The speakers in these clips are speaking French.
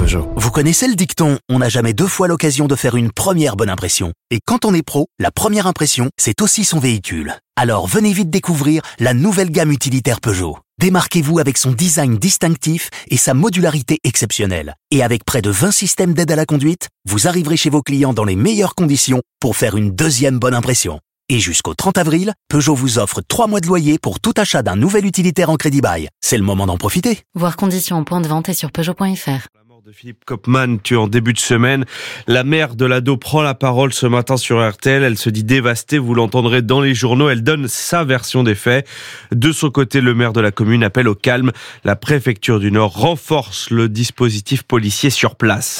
Peugeot. Vous connaissez le dicton « On n'a jamais deux fois l'occasion de faire une première bonne impression ». Et quand on est pro, la première impression, c'est aussi son véhicule. Alors venez vite découvrir la nouvelle gamme utilitaire Peugeot. Démarquez-vous avec son design distinctif et sa modularité exceptionnelle. Et avec près de 20 systèmes d'aide à la conduite, vous arriverez chez vos clients dans les meilleures conditions pour faire une deuxième bonne impression. Et jusqu'au 30 avril, Peugeot vous offre 3 mois de loyer pour tout achat d'un nouvel utilitaire en crédit bail. C'est le moment d'en profiter. Voir conditions en point de vente et sur Peugeot.fr. De Philippe Kopman, tué en début de semaine. La mère de l'ado prend la parole ce matin sur RTL. Elle se dit dévastée, vous l'entendrez dans les journaux. Elle donne sa version des faits. De son côté, le maire de la commune appelle au calme. La préfecture du Nord renforce le dispositif policier sur place.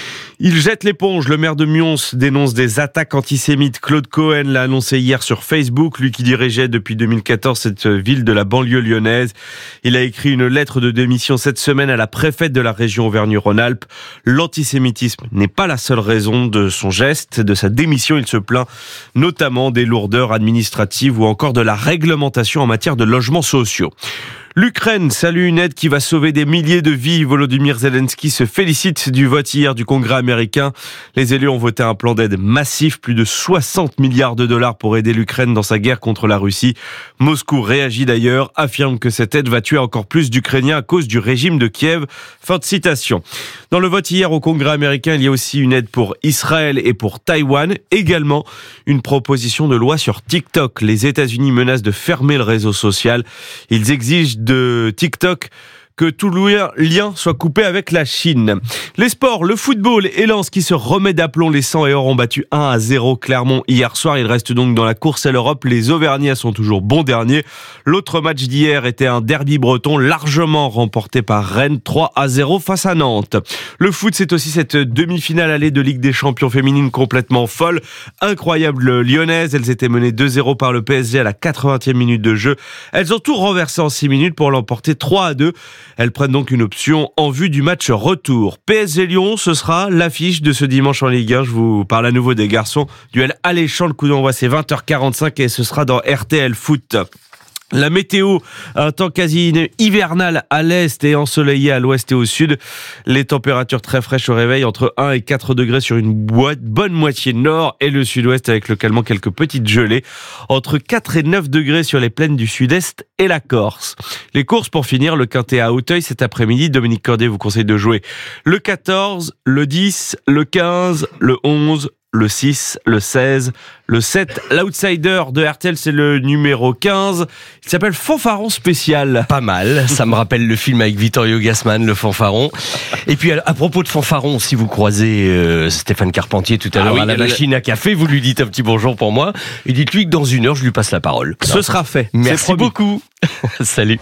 Il jette l'éponge. Le maire de Mions dénonce des attaques antisémites. Claude Cohen l'a annoncé hier sur Facebook, lui qui dirigeait depuis 2014 cette ville de la banlieue lyonnaise. Il a écrit une lettre de démission cette semaine à la préfète de la région Auvergne-Rhône-Alpes. L'antisémitisme n'est pas la seule raison de son geste, de sa démission. Il se plaint notamment des lourdeurs administratives ou encore de la réglementation en matière de logements sociaux. L'Ukraine salue une aide qui va sauver des milliers de vies. Volodymyr Zelensky se félicite du vote hier du Congrès américain. Les élus ont voté un plan d'aide massif, plus de 60 milliards de dollars pour aider l'Ukraine dans sa guerre contre la Russie. Moscou réagit d'ailleurs, affirme que cette aide va tuer encore plus d'Ukrainiens à cause du régime de Kiev. Fin de citation. Dans le vote hier au Congrès américain, il y a aussi une aide pour Israël et pour Taïwan. Également, une proposition de loi sur TikTok. Les États-Unis menacent de fermer le réseau social. Ils exigent de TikTok que tout lien soit coupé avec la Chine. Les sports, le football et Lens qui se remet d'aplomb. Les 100 et Or ont battu 1-0 Clermont hier soir. Ils restent donc dans la course à l'Europe. Les Auvergnats sont toujours bons derniers. L'autre match d'hier était un derby breton largement remporté par Rennes 3-0 face à Nantes. Le foot, c'est aussi cette demi-finale allée de Ligue des Champions féminine complètement folle. Incroyable lyonnaise. Elles étaient menées 2-0 par le PSG à la 80e minute de jeu. Elles ont tout renversé en 6 minutes pour l'emporter 3-2. Elles prennent donc une option en vue du match retour. PSG Lyon, ce sera l'affiche de ce dimanche en Ligue 1. Je vous parle à nouveau des garçons. Duel alléchant, le coup d'envoi c'est 20h45 et ce sera dans RTL Foot. La météo, un temps quasi hivernal à l'est et ensoleillé à l'ouest et au sud. Les températures très fraîches au réveil, entre 1 et 4 degrés sur une bonne moitié nord et le sud-ouest avec localement quelques petites gelées. Entre 4 et 9 degrés sur les plaines du sud-est et la Corse. Les courses pour finir, le Quintet à Auteuil cet après-midi. Dominique Cordier vous conseille de jouer le 14, le 10, le 15, le 11, le 6, le 16, le 7. L'outsider de RTL, c'est le numéro 15. Il s'appelle Fanfaron Spécial. Pas mal, ça me rappelle le film avec Vittorio Gassman, le Fanfaron. Et puis à propos de Fanfaron, si vous croisez Stéphane Carpentier tout à l'heure à la machine à café, vous lui dites un petit bonjour pour moi et dites-lui que dans 1 heure, je lui passe la parole. Ce sera fait. Merci beaucoup. Salut.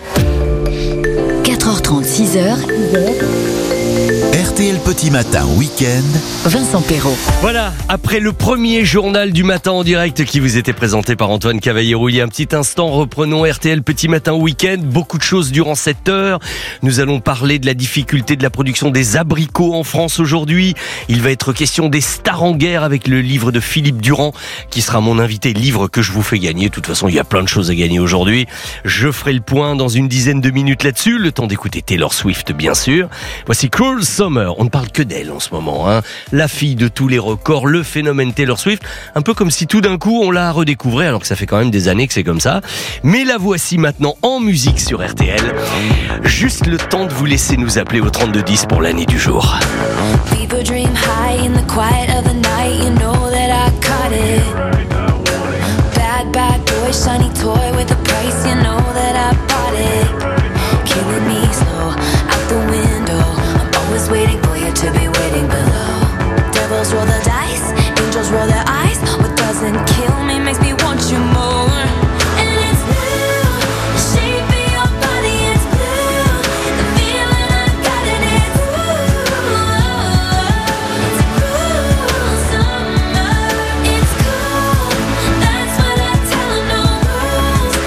4h30, 6h. RTL Petit Matin Week-end. Vincent Perrault. Voilà, après le premier journal du matin en direct qui vous était présenté par Antoine Cavallero il y a un petit instant, reprenons RTL Petit Matin Week-end. Beaucoup de choses durant cette heure. Nous allons parler de la difficulté de la production des abricots en France aujourd'hui. Il va être question des stars en guerre avec le livre de Philippe Durand qui sera mon invité, livre que je vous fais gagner. De toute façon, il y a plein de choses à gagner aujourd'hui. Je ferai le point dans une dizaine de minutes là-dessus. Le temps d'écouter Taylor Swift, bien sûr. Voici Cruel Summer. On ne parle que d'elle en ce moment, hein. La fille de tous les records, le phénomène Taylor Swift. Un peu comme si tout d'un coup on la redécouvrait, alors que ça fait quand même des années que c'est comme ça. Mais la voici maintenant en musique sur RTL. Juste le temps de vous laisser nous appeler au 3210 pour l'année du jour. People dream high in the quiet of the night. You know that I caught it. Bad boy, shiny toy with a price. You know that I bought it. Killing me slow, out the window. I'm always waiting for you to be waiting below. Devils roll the dice, angels roll their eyes. What doesn't kill me makes me want you more. And it's blue, the shape of your body is blue. The feeling I got in it, it's cruel summer. It's cool, that's what I tell 'em, no rules.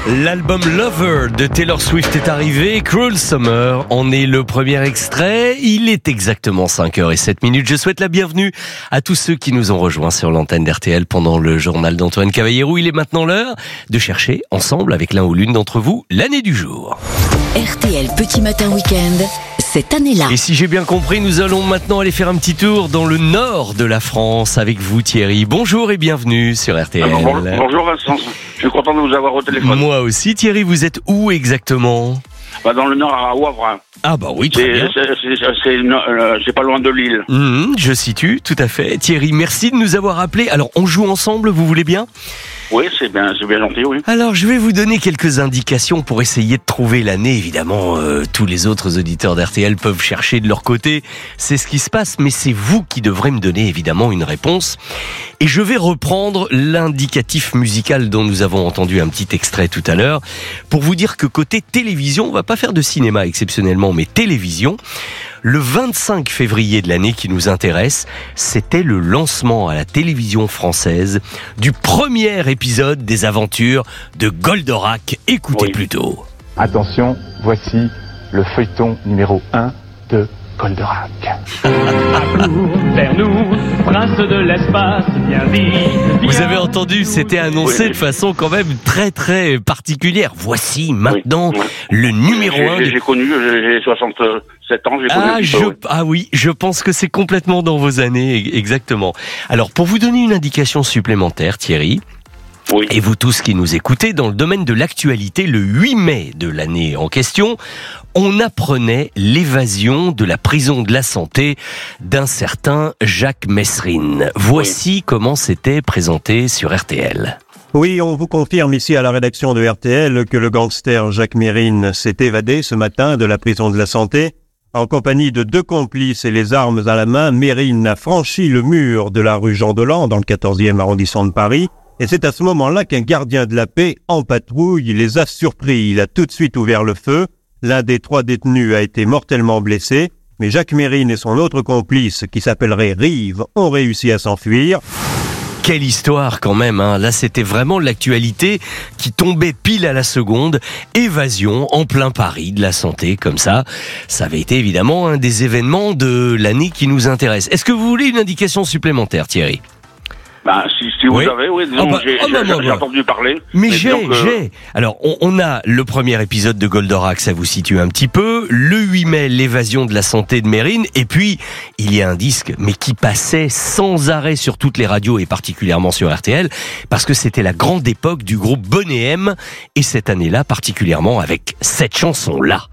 L'album Lover de Taylor Swift est arrivé. Cruel Summer en est le premier extrait. Il est exactement 5h07. Je souhaite la bienvenue à tous ceux qui nous ont rejoints sur l'antenne d'RTL pendant le journal d'Antoine Cavallero. Il est maintenant l'heure de chercher ensemble avec l'un ou l'une d'entre vous l'année du jour. RTL Petit Matin Week-end, cette année-là. Et si j'ai bien compris, nous allons maintenant aller faire un petit tour dans le nord de la France avec vous Thierry. Bonjour et bienvenue sur RTL. Bonjour Vincent, je suis content de vous avoir au téléphone. Moi aussi Thierry, vous êtes où exactement ? Dans le nord à Wavre. Ah bah oui, très bien. C'est pas loin de Lille. Je situe, tout à fait. Thierry, merci de nous avoir appelés. Alors, on joue ensemble, vous voulez bien ? Oui, c'est bien gentil, oui. Alors, je vais vous donner quelques indications pour essayer de trouver l'année. Évidemment, tous les autres auditeurs d'RTL peuvent chercher de leur côté. C'est ce qui se passe, mais c'est vous qui devrez me donner évidemment une réponse. Et je vais reprendre l'indicatif musical dont nous avons entendu un petit extrait tout à l'heure pour vous dire que côté télévision, on va pas faire de cinéma exceptionnellement, mais télévision. Le 25 février de l'année qui nous intéresse, c'était le lancement à la télévision française du premier épisode des aventures de Goldorak. Écoutez plutôt. Attention, voici le feuilleton numéro 1 de Goldorak. Vers nous, prince de l'espace, bien vite. Vous avez entendu, c'était annoncé de façon quand même très très particulière. Voici maintenant le numéro 1. J'ai connu, j'ai 67 ans, j'ai connu. Ah oui, je pense que c'est complètement dans vos années, exactement. Alors pour vous donner une indication supplémentaire, Thierry, et vous tous qui nous écoutez, dans le domaine de l'actualité, le 8 mai de l'année en question, on apprenait l'évasion de la prison de la Santé d'un certain Jacques Messrine. Voici comment c'était présenté sur RTL. Oui, on vous confirme ici à la rédaction de RTL que le gangster Jacques Messrine s'est évadé ce matin de la prison de la Santé. En compagnie de 2 complices et les armes à la main, Messrine a franchi le mur de la rue Jean Dolent dans le 14e arrondissement de Paris. Et c'est à ce moment-là qu'un gardien de la paix, en patrouille, les a surpris. Il a tout de suite ouvert le feu. L'un des 3 détenus a été mortellement blessé. Mais Jacques Messrine et son autre complice, qui s'appellerait Rive, ont réussi à s'enfuir. Quelle histoire quand même, hein. Là c'était vraiment l'actualité qui tombait pile à la seconde. Évasion en plein Paris de la Santé, comme ça. Ça avait été évidemment un des événements de l'année qui nous intéresse. Est-ce que vous voulez une indication supplémentaire, Thierry ? Si vous avez, disons, j'ai entendu parler. Mais j'ai. Alors, on a le premier épisode de Goldorak, ça vous situe un petit peu. Le 8 mai, l'évasion de la Santé de Messrine. Et puis, il y a un disque, mais qui passait sans arrêt sur toutes les radios et particulièrement sur RTL, parce que c'était la grande époque du groupe Boney M. Et cette année-là, particulièrement avec cette chanson-là.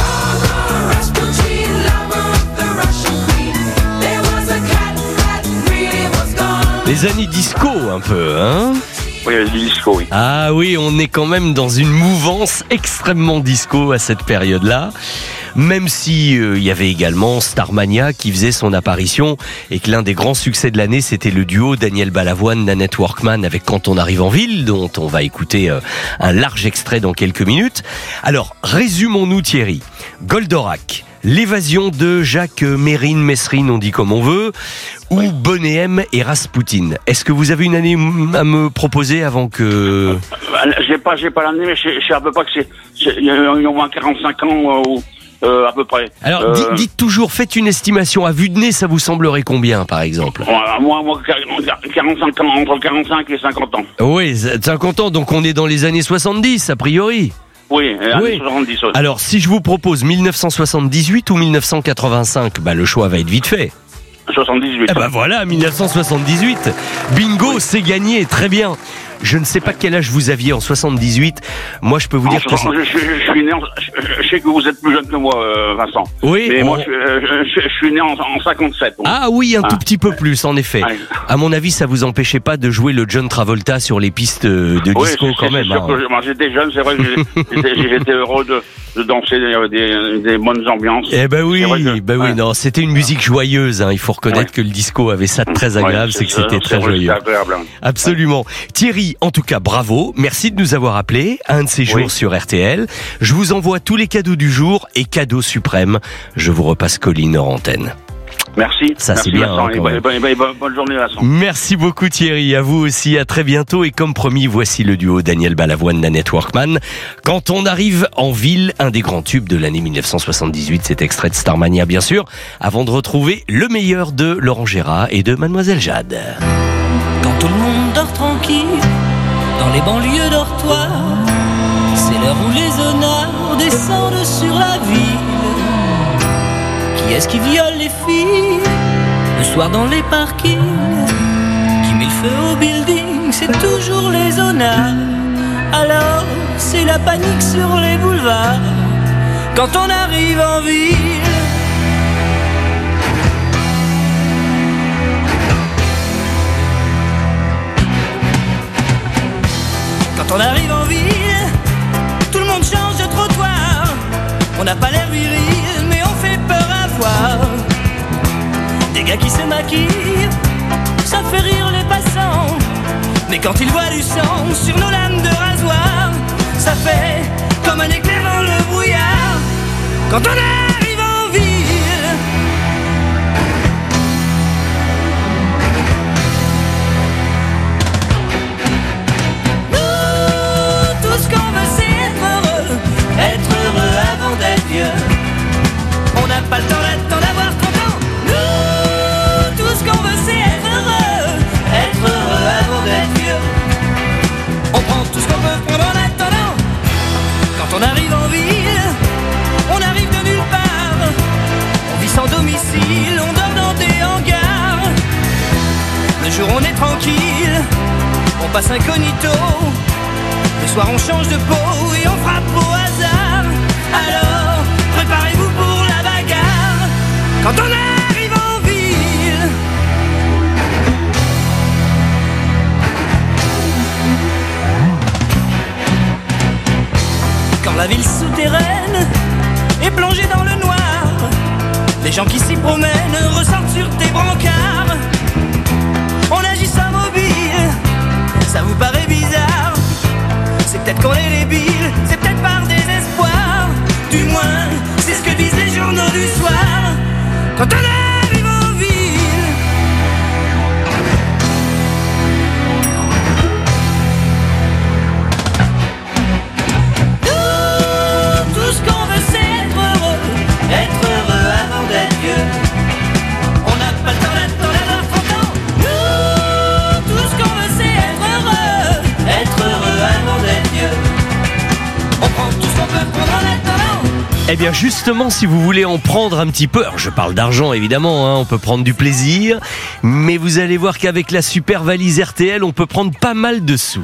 Les années disco un peu, hein ? Oui, il y a du disco, oui. Ah oui, on est quand même dans une mouvance extrêmement disco à cette période-là. Même si il y avait également Starmania qui faisait son apparition et que l'un des grands succès de l'année, c'était le duo Daniel Balavoine, Nanette Workman avec Quand on arrive en ville, dont on va écouter un large extrait dans quelques minutes. Alors, résumons-nous Thierry. Goldorak, l'évasion de Jacques Messrine, on dit comme on veut, ou Boney M et Rasputin. Est-ce que vous avez une année à me proposer avant que... J'ai pas l'année, mais je sais à peu près que il y a au moins 45 ans à peu près. Alors, dites toujours, faites une estimation. À vue de nez, ça vous semblerait combien, par exemple ? Moi, 45 ans, entre 45 et 50 ans. Oui, 50 ans, donc on est dans les années 70, a priori. Oui, années 70. Oui. Alors, si je vous propose 1978 ou 1985, le choix va être vite fait. 78. Voilà, 1978. Bingo, c'est gagné, très bien. Je ne sais pas quel âge vous aviez en 78. Moi, je peux vous dire que... Je suis né je sais que vous êtes plus jeune que moi, Vincent. Oui. Mais moi, je suis né en 57. Donc. Ah oui, un tout petit peu plus, en effet. Ouais. À mon avis, ça vous empêchait pas de jouer le John Travolta sur les pistes de disco quand même. Sûr que j'étais jeune, c'est vrai que j'étais heureux de danser, il y avait des bonnes ambiances. Oui, non, c'était une musique joyeuse, hein. Il faut reconnaître que le disco avait ça de très agréable, c'est que c'était très joyeux. Agréable. Absolument. Thierry, en tout cas, bravo. Merci de nous avoir appelés un de ces jours sur RTL. Je vous envoie tous les cadeaux du jour et cadeau suprême. Je vous repasse Colline hors antenne. Merci. Ça, Merci, c'est bien, Vincent. hein, quand même. Bonne journée, Vincent. Merci beaucoup Thierry, à vous aussi, à très bientôt. Et comme promis, voici le duo Daniel Balavoine, Nanette Workman. Quand on arrive en ville, un des grands tubes de l'année 1978, cet extrait de Starmania bien sûr, avant de retrouver le meilleur de Laurent Gérard et de Mademoiselle Jade. Quand tout le monde dort tranquille, dans les banlieues dortoirs, c'est l'heure où les honneurs descendent sur la ville. Qui est-ce qui viole les filles le soir dans les parkings? Qui met le feu au building? C'est toujours les honneurs. Alors c'est la panique sur les boulevards quand on arrive en ville. Quand on arrive en ville, tout le monde change de trottoir. On n'a pas l'air viril, mais on fait peur à voir. Des gars qui se maquillent, ça fait rire les passants. Mais quand ils voient du sang sur nos lames de rasoir, ça fait comme un éclair dans le brouillard. Quand on arrive en ville, nous, tout ce qu'on veut c'est être heureux avant d'être vieux. On n'a pas le temps d'attendre d'avoir 30 ans. Nous, tout ce qu'on veut c'est être heureux avant d'être vieux. On prend tout ce qu'on peut prendre en attendant. Quand on arrive en ville, on arrive de nulle part. On vit sans domicile, on dort dans des hangars. Le jour on est tranquille, on passe incognito. Le soir on change de peau et on frappe au hasard. Alors préparez-vous pour la bagarre. Quand on arrive en ville, quand la ville souterraine est plongée dans le noir, les gens qui s'y promènent ressortent sur tes brancards. On agit sans mobile, ça vous paraît bizarre. C'est peut-être qu'on est débile, c'est peut-être par désespoir. Du moins, c'est ce que disent les journaux du soir. Quand on arrive en ville, nous, tout ce qu'on veut c'est être heureux avant d'être vieux. On n'a pas le temps d'attendre d'avoir 30 ans. Nous, tout ce qu'on veut c'est être heureux avant d'être vieux. On prend tout ce qu'on peut prendre en attendant. Eh bien justement, si vous voulez en prendre un petit peu, alors je parle d'argent évidemment, hein, on peut prendre du plaisir, mais vous allez voir qu'avec la super valise RTL, on peut prendre pas mal de sous.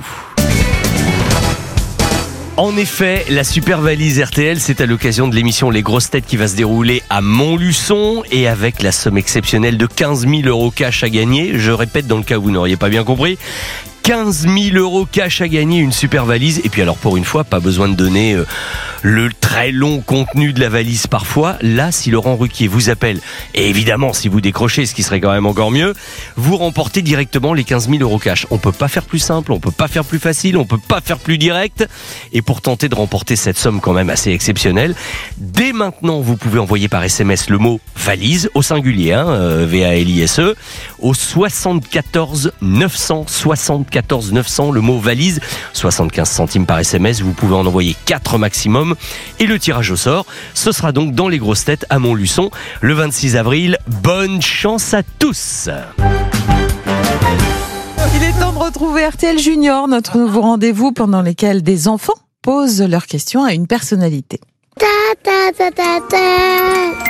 En effet, la super valise RTL, c'est à l'occasion de l'émission Les Grosses Têtes qui va se dérouler à Montluçon et avec la somme exceptionnelle de 15 000 € cash à gagner. Je répète dans le cas où vous n'auriez pas bien compris. 15 000 € cash à gagner, une super valise. Et puis alors pour une fois, pas besoin de donner le très long contenu de la valise parfois. Là, si Laurent Ruquier vous appelle, et évidemment si vous décrochez, ce qui serait quand même encore mieux, vous remportez directement les 15 000 € cash. On peut pas faire plus simple, on peut pas faire plus facile, on peut pas faire plus direct. Et pour tenter de remporter cette somme quand même assez exceptionnelle, dès maintenant vous pouvez envoyer par SMS le mot valise au singulier, VALISE, au 74 900 74 900, le mot valise, 75 centimes par SMS, vous pouvez en envoyer 4 maximum et le tirage au sort, ce sera donc dans les grosses têtes à Montluçon le 26 avril. Bonne chance à tous. Il est temps de retrouver RTL Junior, notre nouveau rendez-vous pendant lequel des enfants posent leurs questions à une personnalité. Ta ta ta ta ta.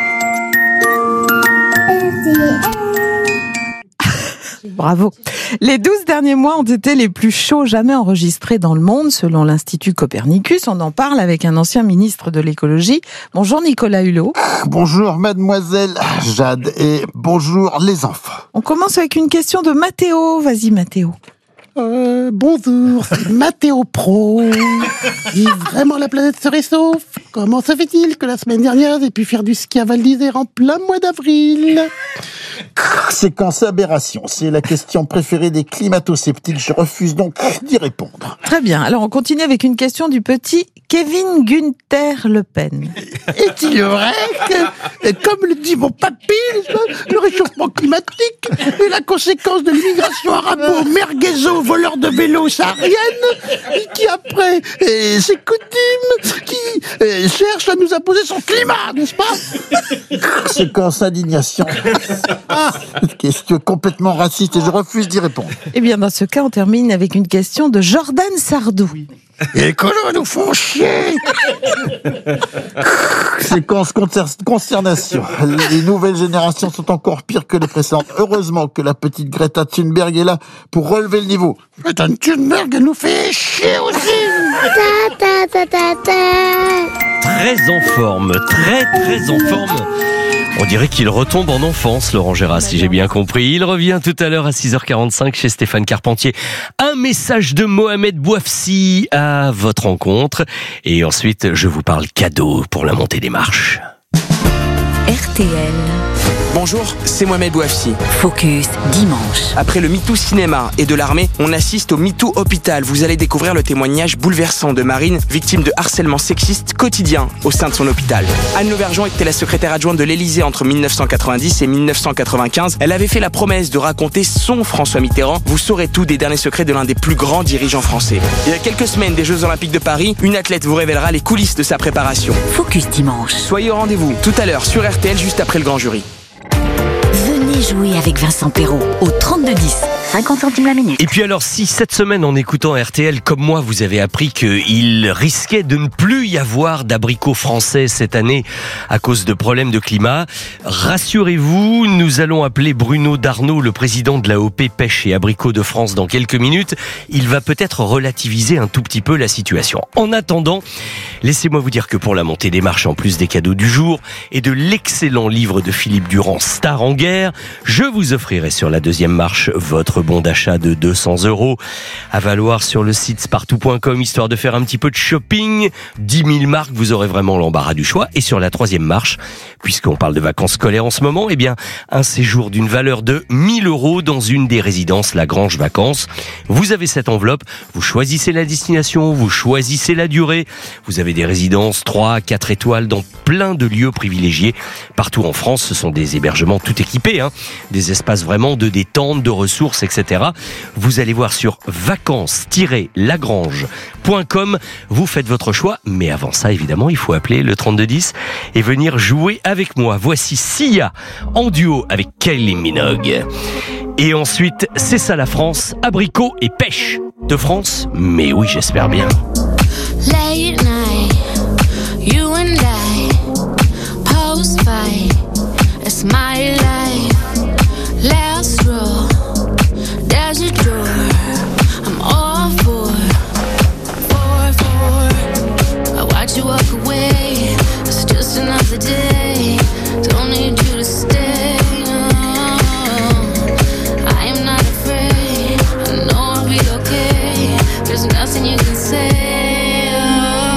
Bravo. Les 12 derniers mois ont été les plus chauds jamais enregistrés dans le monde, selon l'Institut Copernicus. On en parle avec un ancien ministre de l'écologie. Bonjour Nicolas Hulot. Bonjour mademoiselle Jade et bonjour les enfants. On commence avec une question de Mathéo. Vas-y Mathéo. Bonjour, c'est Mathéo Pro. Si vraiment la planète serait sauve, comment se fait-il que la semaine dernière j'ai pu faire du ski à Val d'Isère en plein mois d'avril? Séquence aberration, c'est la question préférée des climato-sceptiques, je refuse donc d'y répondre. Très bien, alors on continue avec une question du petit Kevin Günther Le Pen. Est-il vrai que, comme le dit mon papy, le réchauffement climatique est la conséquence de l'immigration arabo-merguezo, voleur de vélos saharienne, qui après ses coutumes, qui cherche à nous imposer son climat, n'est-ce pas? Séquence indignation. Question complètement raciste et je refuse d'y répondre. Eh bien, dans ce cas, on termine avec une question de Jordan Sardou. Les colos nous font chier. Séquence consternation. Les nouvelles générations sont encore pires que les précédentes. Heureusement que la petite Greta Thunberg est là pour relever le niveau. Greta Thunberg nous fait chier aussi. Ta ta ta ta ta. Très en forme, très en forme. On dirait qu'il retombe en enfance, Laurent Gérard, si j'ai bien compris. Il revient tout à l'heure à 6h45 chez Stéphane Carpentier. Un message de Mohamed Bouafsi à votre rencontre. Et ensuite, je vous parle cadeau pour la montée des marches. RTL. Bonjour, c'est Mohamed Bouafsi. Focus dimanche. Après le MeToo cinéma et de l'armée, on assiste au MeToo hôpital. Vous allez découvrir le témoignage bouleversant de Marine, victime de harcèlement sexiste quotidien au sein de son hôpital. Anne Lauvergeon était la secrétaire adjointe de l'Élysée entre 1990 et 1995. Elle avait fait la promesse de raconter son François Mitterrand. Vous saurez tout des derniers secrets de l'un des plus grands dirigeants français. Il y a quelques semaines des Jeux Olympiques de Paris, une athlète vous révélera les coulisses de sa préparation. Focus dimanche. Soyez au rendez-vous tout à l'heure sur RTL juste après le grand jury. Venez jouer avec Vincent Perrault au 3210. 50 centimes la minute. Et puis alors, si cette semaine, en écoutant RTL, comme moi, vous avez appris qu'il risquait de ne plus y avoir d'abricots français cette année à cause de problèmes de climat, rassurez-vous, nous allons appeler Bruno Darnaud, le président de l'AOP Pêche et Abricots de France, dans quelques minutes. Il va peut-être relativiser un tout petit peu la situation. En attendant, laissez-moi vous dire que pour la montée des marches, en plus des cadeaux du jour et de l'excellent livre de Philippe Durand, Star en guerre, je vous offrirai sur la deuxième marche votre bon d'achat de 200 € à valoir sur le site spartou.com, histoire de faire un petit peu de shopping. 10 000 marques, vous aurez vraiment l'embarras du choix. Et sur la troisième marche, puisqu'on parle de vacances scolaires en ce moment, eh bien, un séjour d'une valeur de 1 000 € dans une des résidences Lagrange Vacances. Vous avez cette enveloppe, vous choisissez la destination, vous choisissez la durée. Vous avez des résidences 3, 4 étoiles dans plein de lieux privilégiés. Partout en France, ce sont des hébergements tout équipés, des espaces vraiment de détente, de ressources, etc. Vous allez voir sur vacances-lagrange.com. Vous faites votre choix, mais avant ça, évidemment, il faut appeler le 3210 et venir jouer avec moi. Voici Sia en duo avec Kylie Minogue. Et ensuite, c'est ça la France, abricots et pêche de France. Mais oui, j'espère bien. Late night, you and I, post-fight, it's my life. Last row, there's a door, I'm all for. I watch you walk away, it's just another day, don't need you to stay. I am not afraid, I know I'll be okay, there's nothing you can say.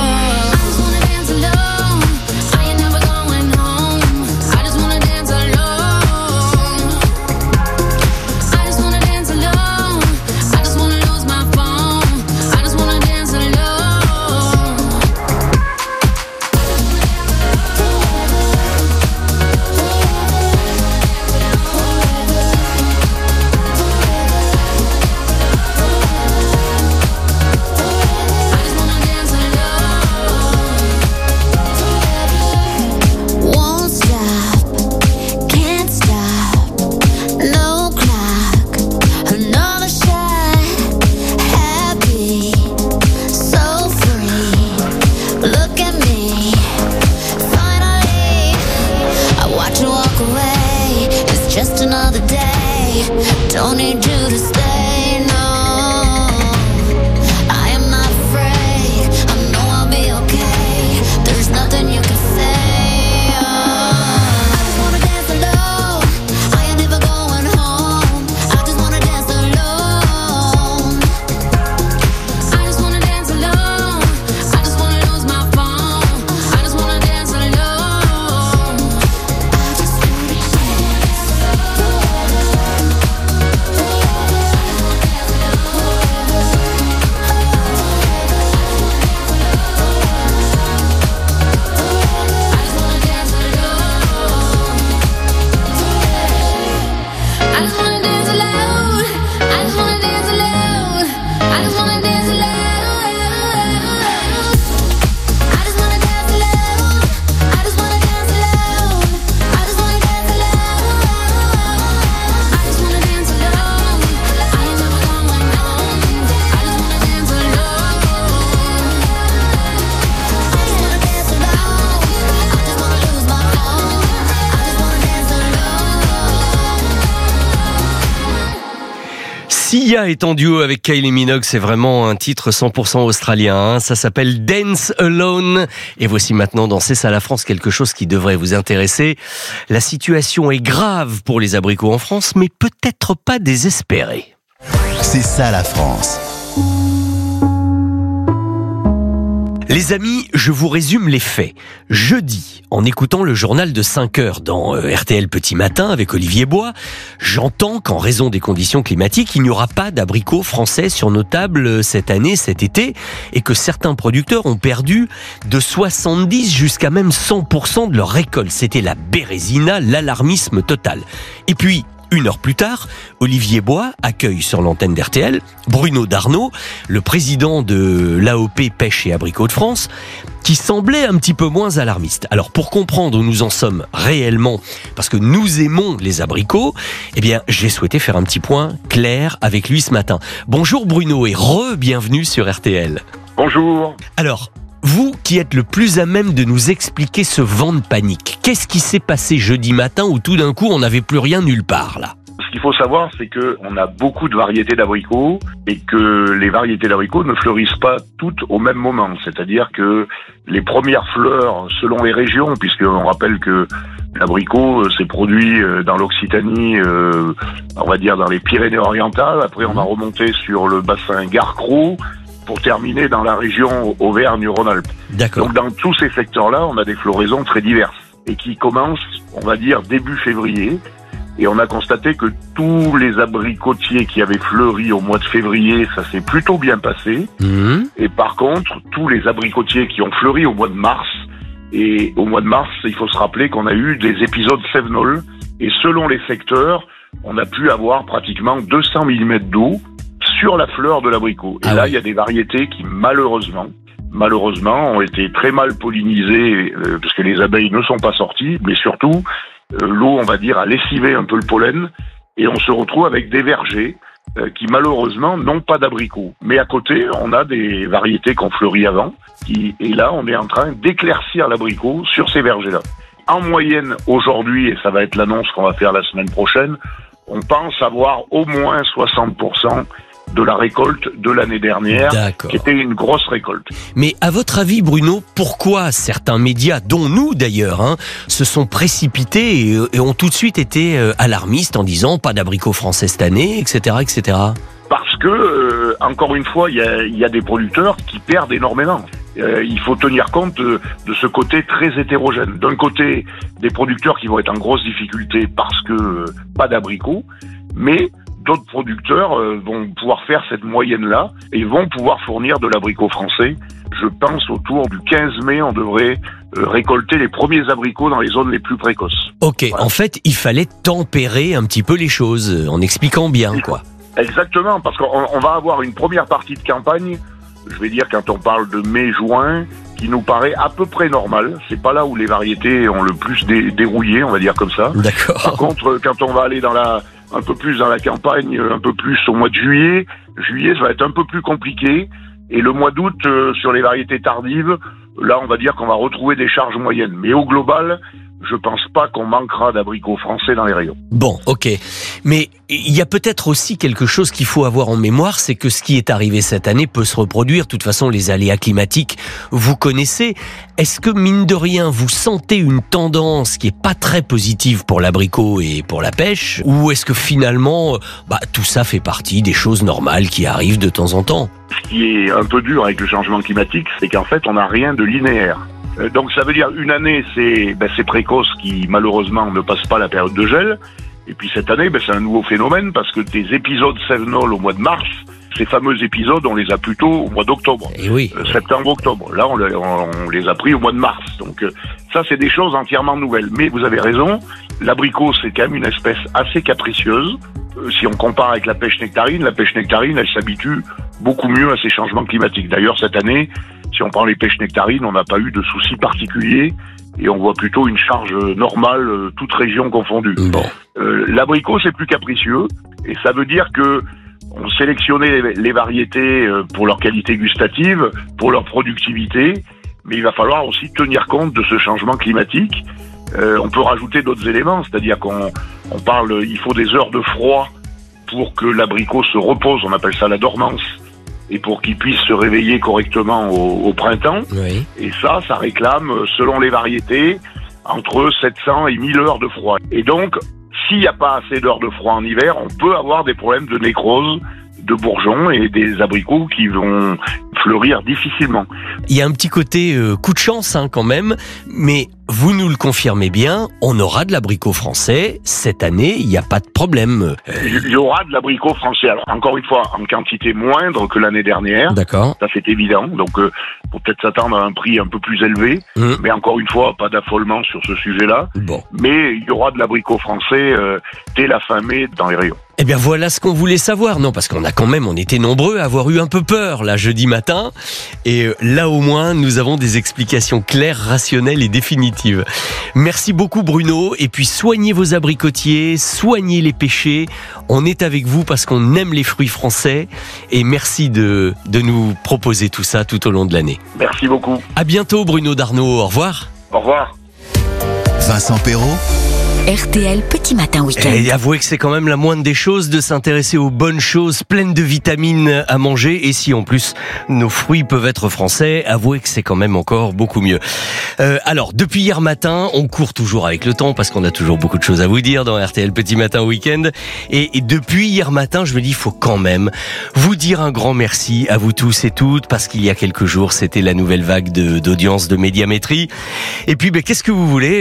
Sia est en duo avec Kylie Minogue, c'est vraiment un titre 100% australien, hein. Ça s'appelle Dance Alone. Et voici maintenant dans C'est ça la France quelque chose qui devrait vous intéresser. La situation est grave pour les abricots en France, mais peut-être pas désespérée. C'est ça la France. Les amis, je vous résume les faits. Jeudi, en écoutant le journal de 5 heures dans RTL Petit Matin avec Olivier Bois, j'entends qu'en raison des conditions climatiques, il n'y aura pas d'abricots français sur nos tables cette année, cet été, et que certains producteurs ont perdu de 70 jusqu'à même 100% de leur récolte. C'était la bérésina, l'alarmisme total. Et puis, 1 heure plus tard, Olivier Bois accueille sur l'antenne d'RTL Bruno Darnaud, le président de l'AOP Pêche et Abricots de France, qui semblait un petit peu moins alarmiste. Alors pour comprendre où nous en sommes réellement, parce que nous aimons les abricots, eh bien j'ai souhaité faire un petit point clair avec lui ce matin. Bonjour Bruno et bienvenue sur RTL. Bonjour. Alors, vous qui êtes le plus à même de nous expliquer ce vent de panique, qu'est-ce qui s'est passé jeudi matin où tout d'un coup on n'avait plus rien nulle part là ? Ce qu'il faut savoir, c'est qu'on a beaucoup de variétés d'abricots et que les variétés d'abricots ne fleurissent pas toutes au même moment. C'est-à-dire que les premières fleurs, selon les régions, puisqu'on rappelle que l'abricot s'est produit dans l'Occitanie, on va dire dans les Pyrénées-Orientales, après on va remonter sur le bassin Garcros, pour terminer dans la région Auvergne-Rhône-Alpes. D'accord. Donc dans tous ces secteurs-là, on a des floraisons très diverses et qui commencent, on va dire, début février. Et on a constaté que tous les abricotiers qui avaient fleuri au mois de février, ça s'est plutôt bien passé. Et par contre, tous les abricotiers qui ont fleuri au mois de mars, et au mois de mars, il faut se rappeler qu'on a eu des épisodes cévenols. Et selon les secteurs, on a pu avoir pratiquement 200 mm d'eau sur la fleur de l'abricot. Et là, il y a des variétés qui, malheureusement, ont été très mal pollinisées, parce que les abeilles ne sont pas sorties, mais surtout, l'eau, on va dire, a lessivé un peu le pollen, et on se retrouve avec des vergers qui, malheureusement, n'ont pas d'abricots. Mais à côté, on a des variétés qui ont fleuri avant, et là, on est en train d'éclaircir l'abricot sur ces vergers-là. En moyenne, aujourd'hui, et ça va être l'annonce qu'on va faire la semaine prochaine, on pense avoir au moins 60% de la récolte de l'année dernière, qui était une grosse récolte. Mais à votre avis, Bruno, pourquoi certains médias, dont nous d'ailleurs, se sont précipités et ont tout de suite été alarmistes en disant pas d'abricots français cette année, etc., etc. Parce que, encore une fois, il y a des producteurs qui perdent énormément. Il faut tenir compte de ce côté très hétérogène. D'un côté, des producteurs qui vont être en grosse difficulté parce que pas d'abricots, mais d'autres producteurs vont pouvoir faire cette moyenne-là et vont pouvoir fournir de l'abricot français. Je pense autour du 15 mai, on devrait récolter les premiers abricots dans les zones les plus précoces. Ok, voilà. En fait, il fallait tempérer un petit peu les choses, en expliquant bien, quoi. Exactement, parce qu'on va avoir une première partie de campagne, je vais dire quand on parle de mai-juin, qui nous paraît à peu près normal. C'est pas là où les variétés ont le plus dérouillé, on va dire comme ça. D'accord. Par contre, quand on va aller un peu plus dans la campagne, un peu plus au mois de juillet, ça va être un peu plus compliqué. Et le mois d'août, sur les variétés tardives, là, on va dire qu'on va retrouver des charges moyennes. Mais au global, je pense pas qu'on manquera d'abricots français dans les rayons. Bon, ok. Mais il y a peut-être aussi quelque chose qu'il faut avoir en mémoire, c'est que ce qui est arrivé cette année peut se reproduire. De toute façon, les aléas climatiques, vous connaissez. Est-ce que, mine de rien, vous sentez une tendance qui est pas très positive pour l'abricot et pour la pêche? Ou est-ce que finalement, tout ça fait partie des choses normales qui arrivent de temps en temps? Ce qui est un peu dur avec le changement climatique, c'est qu'en fait, on n'a rien de linéaire. Donc ça veut dire une année c'est précoce qui malheureusement ne passe pas la période de gel, et puis cette année c'est un nouveau phénomène parce que des épisodes cévenols au mois de mars, ces fameux épisodes on les a plutôt au mois d'octobre, septembre-octobre. Là on les a pris au mois de mars. Donc ça c'est des choses entièrement nouvelles. Mais vous avez raison, l'abricot c'est quand même une espèce assez capricieuse. Si on compare avec la pêche nectarine elle s'habitue beaucoup mieux à ces changements climatiques. D'ailleurs cette année, si on prend les pêches nectarines, on n'a pas eu de soucis particuliers et on voit plutôt une charge normale, toute région confondue. Bon. L'abricot, c'est plus capricieux et ça veut dire que on sélectionnait les variétés pour leur qualité gustative, pour leur productivité, mais il va falloir aussi tenir compte de ce changement climatique. On peut rajouter d'autres éléments, c'est-à-dire qu'on parle, il faut des heures de froid pour que l'abricot se repose, on appelle ça la dormance, et pour qu'il puisse se réveiller correctement au printemps. Oui. Et ça réclame, selon les variétés, entre 700 et 1000 heures de froid. Et donc, s'il n'y a pas assez d'heures de froid en hiver, on peut avoir des problèmes de nécrose de bourgeons et des abricots qui vont fleurir difficilement. Il y a un petit côté coup de chance quand même, mais vous nous le confirmez bien, on aura de l'abricot français cette année, il n'y a pas de problème. Il y aura de l'abricot français, alors encore une fois en quantité moindre que l'année dernière. D'accord. Ça c'est évident, donc faut peut-être s'attendre à un prix un peu plus élevé, mais encore une fois pas d'affolement sur ce sujet-là. Bon. Mais il y aura de l'abricot français dès la fin mai dans les rayons. Eh bien voilà ce qu'on voulait savoir, non, parce on était nombreux à avoir eu un peu peur là jeudi matin, et là au moins nous avons des explications claires, rationnelles et définitives. Merci beaucoup Bruno, et puis soignez vos abricotiers, soignez les pêchers, on est avec vous parce qu'on aime les fruits français, et merci de nous proposer tout ça tout au long de l'année. Merci beaucoup. À bientôt Bruno Darnaud, au revoir. Au revoir. Vincent Perrault. RTL Petit Matin Week-end. Et avouez que c'est quand même la moindre des choses de s'intéresser aux bonnes choses pleines de vitamines à manger. Et si en plus nos fruits peuvent être français, avouez que c'est quand même encore beaucoup mieux. Alors, depuis hier matin, on court toujours avec le temps parce qu'on a toujours beaucoup de choses à vous dire dans RTL Petit Matin Week-end. Et depuis hier matin, je me dis, il faut quand même vous dire un grand merci à vous tous et toutes, parce qu'il y a quelques jours, c'était la nouvelle vague d'audience de Médiamétrie. Et puis, qu'est-ce que vous voulez,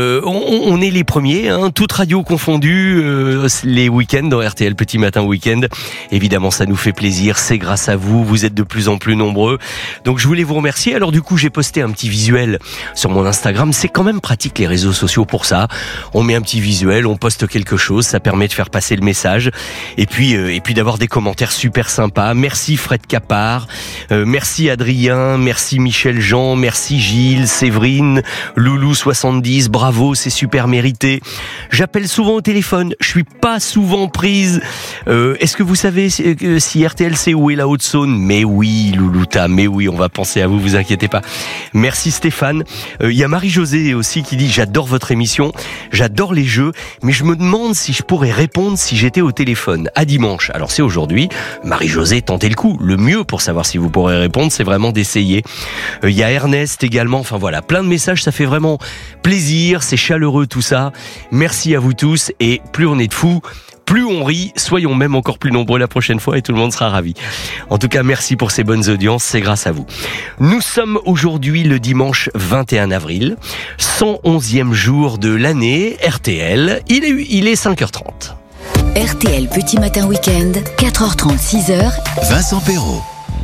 on est les premiers. Toute radio confondue, les week-ends dans RTL Petit Matin Week-end. Évidemment, ça nous fait plaisir, c'est grâce à vous, vous êtes de plus en plus nombreux. Donc je voulais vous remercier. Alors du coup, j'ai posté un petit visuel sur mon Instagram. C'est quand même pratique les réseaux sociaux pour ça. On met un petit visuel, on poste quelque chose, ça permet de faire passer le message. Et puis d'avoir des commentaires super sympas. Merci Fred Capard, merci Adrien, merci Michel Jean, merci Gilles, Séverine, Loulou 70, bravo, c'est super mérité. J'appelle souvent au téléphone, je suis pas souvent prise. Est-ce que vous savez si RTL sait où est la Haute-Saône? Mais oui, Loulouta, mais oui, on va penser à vous, vous inquiétez pas. Merci Stéphane. Il y a Marie-Josée aussi qui dit: j'adore votre émission, j'adore les jeux, mais je me demande si je pourrais répondre si j'étais au téléphone. À dimanche. Alors c'est aujourd'hui. Marie-Josée, tentez le coup. Le mieux pour savoir si vous pourrez répondre, c'est vraiment d'essayer. Il y a Ernest également. Enfin voilà, plein de messages, ça fait vraiment plaisir, c'est chaleureux tout ça. Merci à vous tous, et plus on est de fous, plus on rit, soyons même encore plus nombreux la prochaine fois et tout le monde sera ravi. En tout cas, merci pour ces bonnes audiences, c'est grâce à vous. Nous sommes aujourd'hui le dimanche 21 avril, 111e jour de l'année, RTL, il est 5h30. RTL Petit Matin Week-end, 4h30, 6h. Vincent Perrault.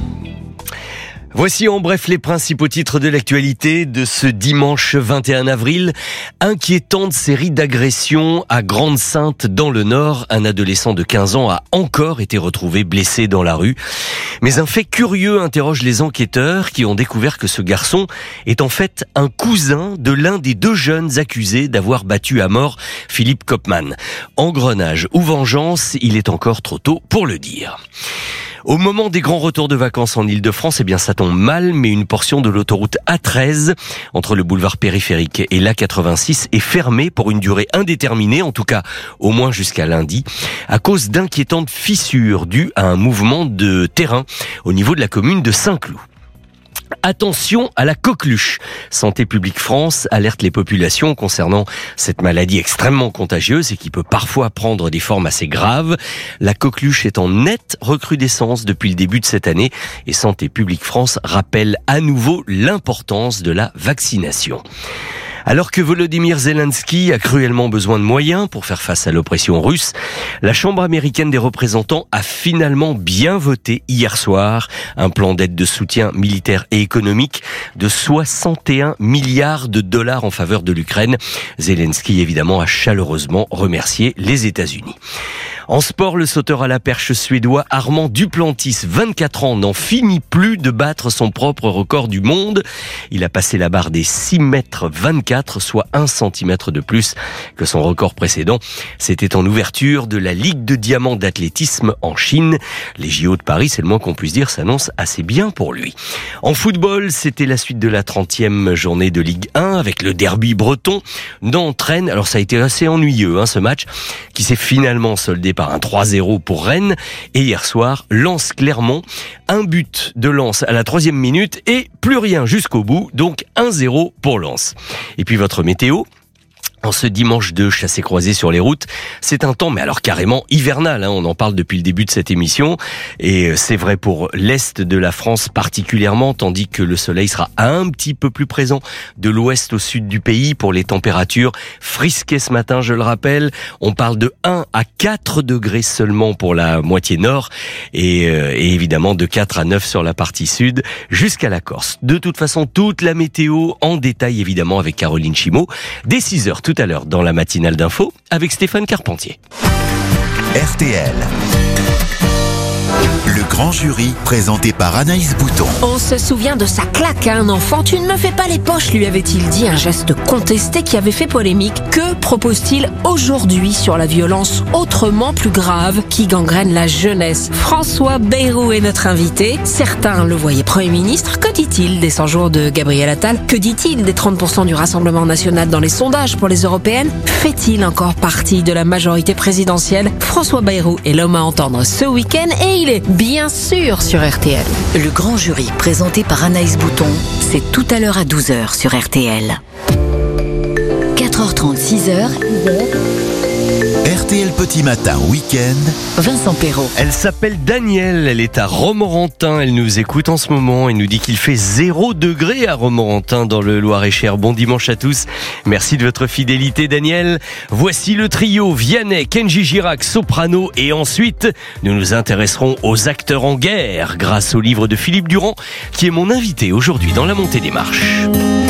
Voici en bref les principaux titres de l'actualité de ce dimanche 21 avril. Inquiétante série d'agressions à Grande-Synthe dans le Nord. Un adolescent de 15 ans a encore été retrouvé blessé dans la rue. Mais un fait curieux interroge les enquêteurs qui ont découvert que ce garçon est en fait un cousin de l'un des deux jeunes accusés d'avoir battu à mort Philippe Kopman. Engrenage ou vengeance, il est encore trop tôt pour le dire. Au moment des grands retours de vacances en Ile-de-France, ça tombe mal, mais une portion de l'autoroute A13 entre le boulevard périphérique et l'A86 est fermée pour une durée indéterminée, en tout cas au moins jusqu'à lundi, à cause d'inquiétantes fissures dues à un mouvement de terrain au niveau de la commune de Saint-Cloud. Attention à la coqueluche. Santé publique France alerte les populations concernant cette maladie extrêmement contagieuse et qui peut parfois prendre des formes assez graves. La coqueluche est en nette recrudescence depuis le début de cette année et Santé publique France rappelle à nouveau l'importance de la vaccination. Alors que Volodymyr Zelensky a cruellement besoin de moyens pour faire face à l'oppression russe, la Chambre américaine des représentants a finalement bien voté hier soir un plan d'aide de soutien militaire et économique de 61 milliards de dollars en faveur de l'Ukraine. Zelensky, évidemment, a chaleureusement remercié les États-Unis. En sport, le sauteur à la perche suédois Armand Duplantis, 24 ans, n'en finit plus de battre son propre record du monde. Il a passé la barre des 6 mètres 24, soit 1 centimètre de plus que son record précédent. C'était en ouverture de la Ligue de diamant d'athlétisme en Chine. Les JO de Paris, c'est le moins qu'on puisse dire, s'annonce assez bien pour lui. En football, c'était la suite de la 30e journée de Ligue 1 avec le derby breton d'Entraîne. Alors ça a été assez ennuyeux, ce match qui s'est finalement soldé par par un 3-0 pour Rennes. Et hier soir, Lens-Clermont, un but de Lens à la 3e minute et plus rien jusqu'au bout, donc 1-0 pour Lens. Et puis votre météo. En ce dimanche de chassé-croisé sur les routes, c'est un temps, mais alors carrément hivernal, on en parle depuis le début de cette émission, et c'est vrai pour l'Est de la France particulièrement, tandis que le soleil sera un petit peu plus présent de l'Ouest au Sud du pays pour les températures frisquées ce matin, je le rappelle. On parle de 1 à 4 degrés seulement pour la moitié nord, et évidemment de 4 à 9 sur la partie sud, jusqu'à la Corse. De toute façon, toute la météo en détail évidemment avec Caroline Chimeau, dès 6h tout à l'heure dans la matinale d'info avec Stéphane Carpentier. RTL. Le grand jury présenté par Anaïs Bouton. On se souvient de sa claque à un enfant. Tu ne me fais pas les poches, lui avait-il dit, un geste contesté qui avait fait polémique. Que propose-t-il aujourd'hui sur la violence autrement plus grave qui gangrène la jeunesse? François Bayrou est notre invité. Certains le voyaient Premier ministre. Que dit-il des 100 jours de Gabriel Attal? Que dit-il des 30% du Rassemblement national dans les sondages pour les européennes? Fait-il encore partie de la majorité présidentielle? François Bayrou est l'homme à entendre ce week-end et il est bien sûr sur RTL. Le grand jury présenté par Anaïs Bouton, c'est tout à l'heure à 12h sur RTL. 4h30, 6h. RTL Petit Matin Week-end. Vincent Perrault. Elle s'appelle Danielle, elle est à Romorantin, elle nous écoute en ce moment et nous dit qu'il fait 0 degré à Romorantin dans le Loir-et-Cher. Bon dimanche à tous, merci de votre fidélité Danielle. Voici le trio Vianney, Kenji Girac, soprano et ensuite nous nous intéresserons aux acteurs en guerre grâce au livre de Philippe Durand qui est mon invité aujourd'hui dans la montée des marches.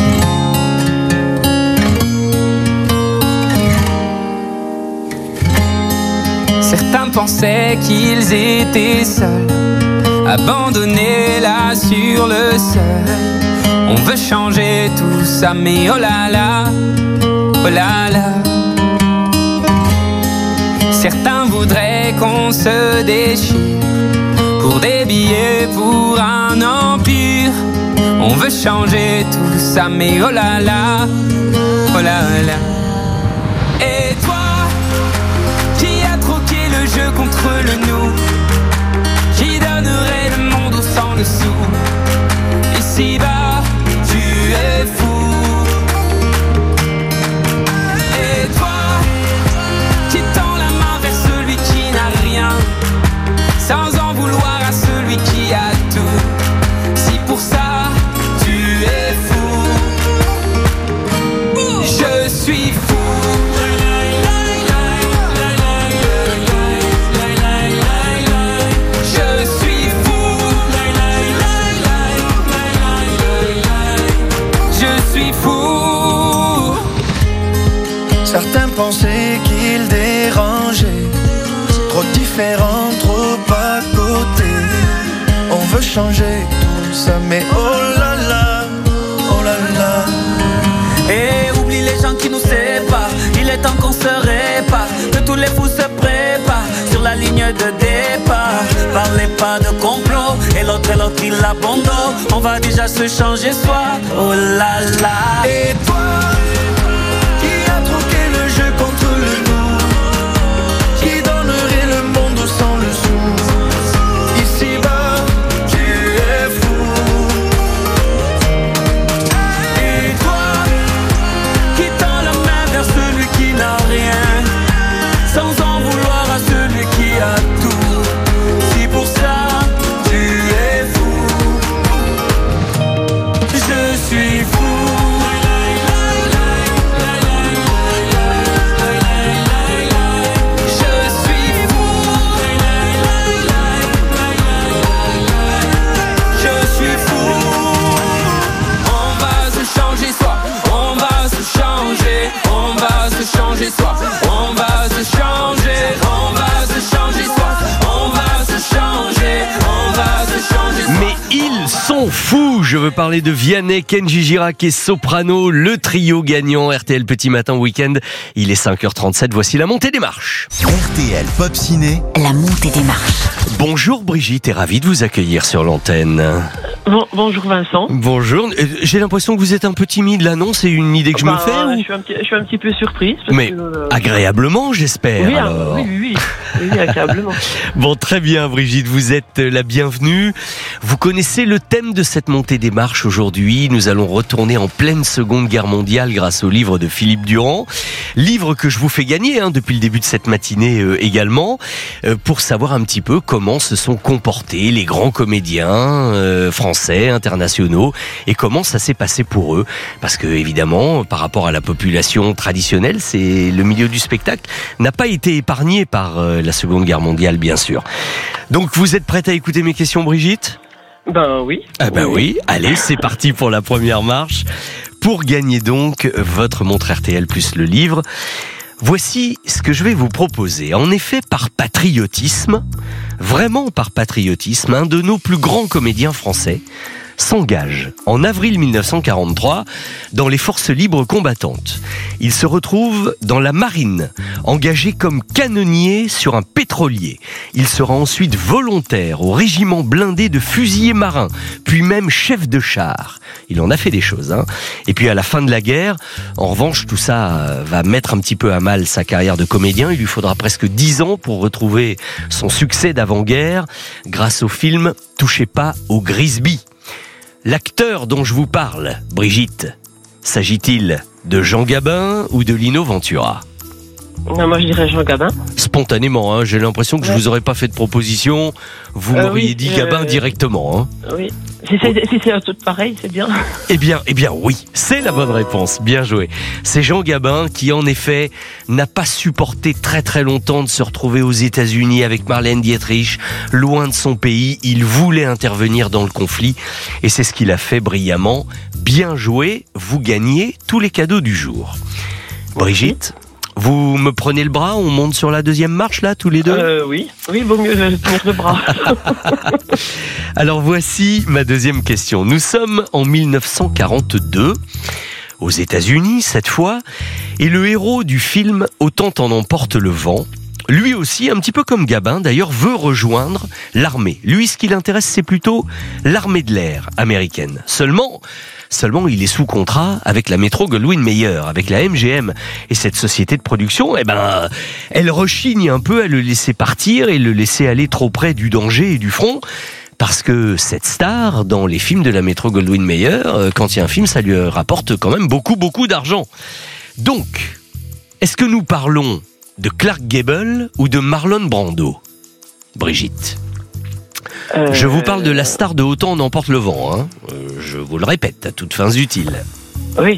Certains pensaient qu'ils étaient seuls, abandonnés là sur le seuil. On veut changer tout ça, mais oh là là, oh là là. Certains voudraient qu'on se déchire pour des billets, pour un empire. On veut changer tout ça, mais oh là là, oh là là. Et toi, le jeu contre le nous, qui donnerait le monde au sang dessous. Ici-bas, tu es fou. Et toi, qui tend la main vers celui qui n'a rien, sans en vouloir à celui qui a tout. Si pour ça, tu es fou, je suis fou. Certains pensaient qu'ils dérangeaient, trop différents, trop à côté. On veut changer tout ça, mais oh là là, oh là là. Et oublie les gens qui nous séparent, il est temps qu'on se répare, que tous les fous se préparent sur la ligne de départ. Parlez pas de complot, et l'autre il abandonne. On va déjà se changer soi, oh là là. Et toi, contre le nous, qui donnerait le monde sans le sou. Ici-bas, tu es fou. Et toi, qui tend la main vers celui qui n'a rien, sans en vouloir à celui qui a tout. Si pour ça, tu es fou, je suis fou. Soi. On va se changer, on va se changer soi. On va se changer, on va se changer soi. Mais ils sont fous, Je veux parler de Vianney, Kenji Girac et Soprano, le trio gagnant RTL Petit Matin Week-end. Il est 5h37, voici la montée des marches. RTL Pop Ciné, La montée des marches. Bonjour Brigitte, et ravi de vous accueillir sur l'antenne. Bonjour Vincent. Bonjour, j'ai l'impression que vous êtes un peu timide là, non? C'est une idée que je me fais ou... je suis un petit peu surprise. Parce Mais agréablement, j'espère. Oui, alors. oui, agréablement. Bon, très bien Brigitte, vous êtes la bienvenue. Vous connaissez le thème de cette montée des marches aujourd'hui. Nous allons retourner en pleine Seconde Guerre mondiale grâce au livre de Philippe Durand. Livre que je vous fais gagner depuis le début de cette matinée également, pour savoir un petit peu comment se sont comportés les grands comédiens français, internationaux, et comment ça s'est passé pour eux. Parce que évidemment, par rapport à la population traditionnelle, c'est le milieu du spectacle n'a pas été épargné par la Seconde Guerre mondiale, bien sûr. Donc vous êtes prête à écouter mes questions, Brigitte ? Ben oui. Ah ben oui, allez, c'est parti pour la première marche. Pour gagner donc votre montre RTL plus le livre, voici ce que je vais vous proposer. En effet, par patriotisme, vraiment par patriotisme, un de nos plus grands comédiens français s'engage en avril 1943 dans les forces libres combattantes. Il se retrouve dans la marine, engagé comme canonnier sur un pétrolier. Il sera ensuite volontaire au régiment blindé de fusiliers marins, puis même chef de char. Il en a fait des choses, hein. Et puis à la fin de la guerre, en revanche, tout ça va mettre un petit peu à mal sa carrière de comédien. Il lui faudra presque 10 ans pour retrouver son succès d'avant-guerre grâce au film « Touchez pas au Grisby ». L'acteur dont je vous parle, Brigitte, s'agit-il de Jean Gabin ou de Lino Ventura ? Non, moi je dirais Jean Gabin. Spontanément, j'ai l'impression que je vous aurais pas fait de proposition, vous m'auriez dit Gabin directement. Oui, si c'est tout pareil, c'est bien. Eh bien oui, c'est la bonne réponse, bien joué. C'est Jean Gabin qui en effet n'a pas supporté très très longtemps de se retrouver aux États-Unis avec Marlène Dietrich, loin de son pays. Il voulait intervenir dans le conflit et c'est ce qu'il a fait brillamment. Bien joué, vous gagnez tous les cadeaux du jour. Brigitte, vous me prenez le bras, on monte sur la deuxième marche là, tous les deux ? Oui, vaut mieux tenir le bras. Alors voici ma deuxième question. Nous sommes en 1942, aux États-Unis cette fois, et le héros du film Autant en emporte le vent, lui aussi, un petit peu comme Gabin d'ailleurs, veut rejoindre l'armée. Lui, ce qui l'intéresse, c'est plutôt l'armée de l'air américaine. Seulement, il est sous contrat avec la Metro-Goldwyn-Mayer, avec la MGM. Et cette société de production, elle rechigne un peu à le laisser partir et le laisser aller trop près du danger et du front. Parce que cette star, dans les films de la Metro-Goldwyn-Mayer, quand il y a un film, ça lui rapporte quand même beaucoup, beaucoup d'argent. Donc, est-ce que nous parlons de Clark Gable ou de Marlon Brando, Brigitte ? Je vous parle de la star de Autant en emporte le vent, hein. Je vous le répète, à toutes fins utiles. Oui.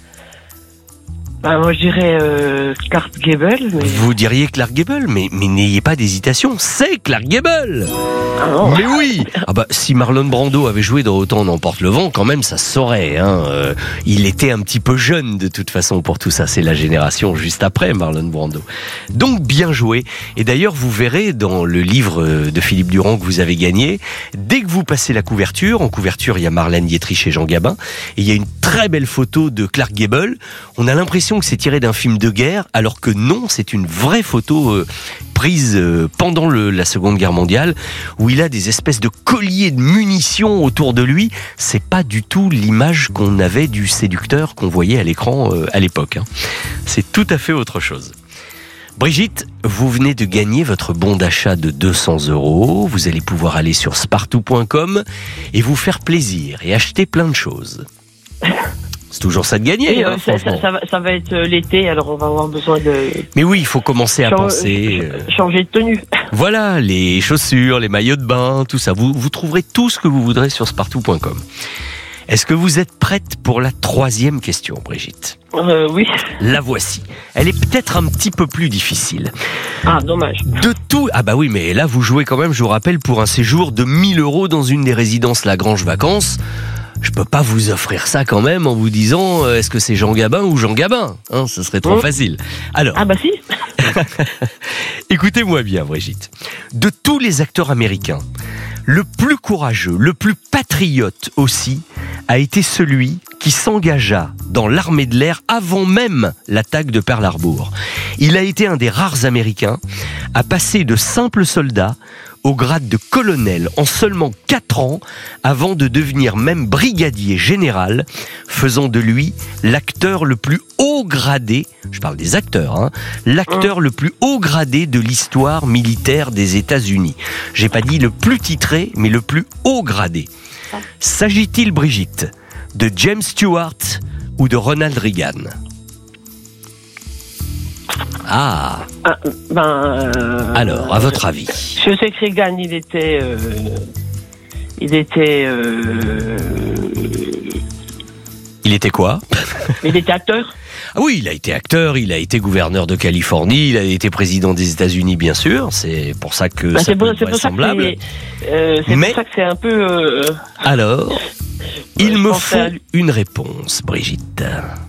Moi je dirais Clark Gable. Mais... Vous diriez Clark Gable, mais n'ayez pas d'hésitation, c'est Clark Gable. Ah non. Mais oui. Si Marlon Brando avait joué dans Autant en emporte le vent, quand même ça se saurait, hein. Il était un petit peu jeune de toute façon pour tout ça, c'est la génération juste après Marlon Brando. Donc bien joué. Et d'ailleurs vous verrez dans le livre de Philippe Durand que vous avez gagné, dès que vous passez la couverture, en couverture il y a Marlène Dietrich et Jean Gabin, et il y a une très belle photo de Clark Gable. On a l'impression que c'est tiré d'un film de guerre, alors que non, c'est une vraie photo prise pendant la Seconde Guerre mondiale, où il a des espèces de colliers de munitions autour de lui. C'est pas du tout l'image qu'on avait du séducteur qu'on voyait à l'écran à l'époque, hein. C'est tout à fait autre chose. Brigitte, vous venez de gagner votre bon d'achat de 200 €. Vous allez pouvoir aller sur spartou.com et vous faire plaisir et acheter plein de choses. C'est toujours ça de gagner. Ça va être l'été, alors on va avoir besoin de... Mais oui, il faut commencer à penser... Changer de tenue. Voilà, les chaussures, les maillots de bain, tout ça. Vous trouverez tout ce que vous voudrez sur spartou.com. Est-ce que vous êtes prête pour la troisième question, Brigitte ? Oui. La voici. Elle est peut-être un petit peu plus difficile. Ah, dommage. Ah bah oui, mais là, vous jouez quand même, je vous rappelle, pour un séjour de 1 000 € dans une des résidences Lagrange Vacances. Je peux pas vous offrir ça quand même en vous disant est-ce que c'est Jean Gabin ou Jean Gabin, hein, ce serait trop facile. Alors. Ah bah si. Écoutez-moi bien, Brigitte. De tous les acteurs américains, Le plus courageux, le plus patriote aussi, a été celui qui s'engagea dans l'armée de l'air avant même l'attaque de Pearl Harbor. Il a été un des rares Américains à passer de simple soldat au grade de colonel en seulement 4 ans, avant de devenir même brigadier général, faisant de lui l'acteur le plus haut gradé, je parle des acteurs, l'acteur le plus haut gradé de l'histoire militaire des États-Unis. J'ai pas dit le plus titré, mais le plus haut gradé. S'agit-il, Brigitte, de James Stewart ou de Ronald Reagan ? Alors, à votre avis ? Je sais que Reagan, il était quoi ? Il était acteur. Ah oui, il a été acteur, il a été gouverneur de Californie, il a été président des États-Unis, bien sûr. C'est pour ça que c'est vraisemblable. Mais pour ça que c'est un peu. Alors, il me faut une réponse, Brigitte.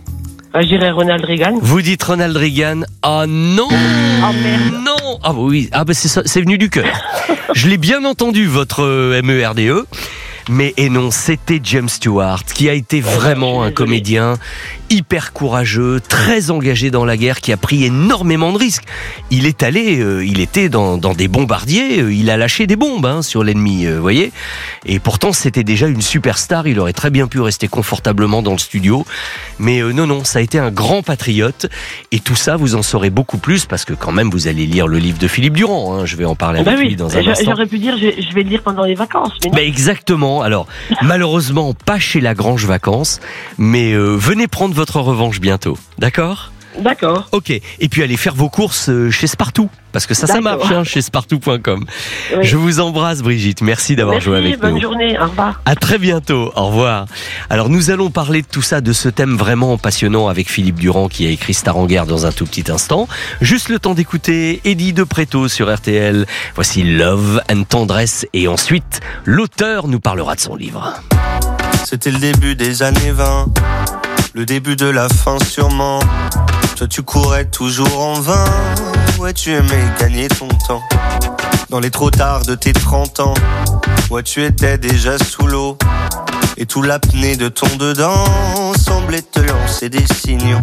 Je dirais Ronald Reagan. Vous dites Ronald Reagan. Ah non. Ah merde. Non. Ah oui. Ah ben c'est venu du cœur. Je l'ai bien entendu, votre MERDE. Mais non, c'était James Stewart, qui a été vraiment un comédien hyper courageux, très engagé dans la guerre, qui a pris énormément de risques. Il est allé, il était dans des bombardiers, il a lâché des bombes sur l'ennemi, voyez. Et pourtant, c'était déjà une superstar, il aurait très bien pu rester confortablement dans le studio. Mais non, ça a été un grand patriote. Et tout ça, vous en saurez beaucoup plus, parce que quand même, vous allez lire le livre de Philippe Durand. Je vais en parler avec lui dans un instant. J'aurais pu dire, je vais le lire pendant les vacances. Mais exactement. Alors, malheureusement, pas chez Lagrange Vacances, mais venez prendre votre revanche bientôt, d'accord ? D'accord. Ok, et puis allez faire vos courses chez Spartoo, parce que ça marche, chez Spartoo.com. Oui. Je vous embrasse, Brigitte, merci d'avoir joué avec nous. Bonne journée, au revoir. À très bientôt, au revoir. Alors nous allons parler de tout ça, de ce thème vraiment passionnant avec Philippe Durand qui a écrit Star en guerre dans un tout petit instant. Juste le temps d'écouter Eddie de Préto sur RTL. Voici Love and Tendresse, et ensuite l'auteur nous parlera de son livre. C'était le début des années 20, le début de la fin sûrement. Toi tu courais toujours en vain, ouais tu aimais gagner ton temps. Dans les trop tard de tes 30 ans, ouais tu étais déjà sous l'eau. Et tout l'apnée de ton dedans semblait te lancer des signaux.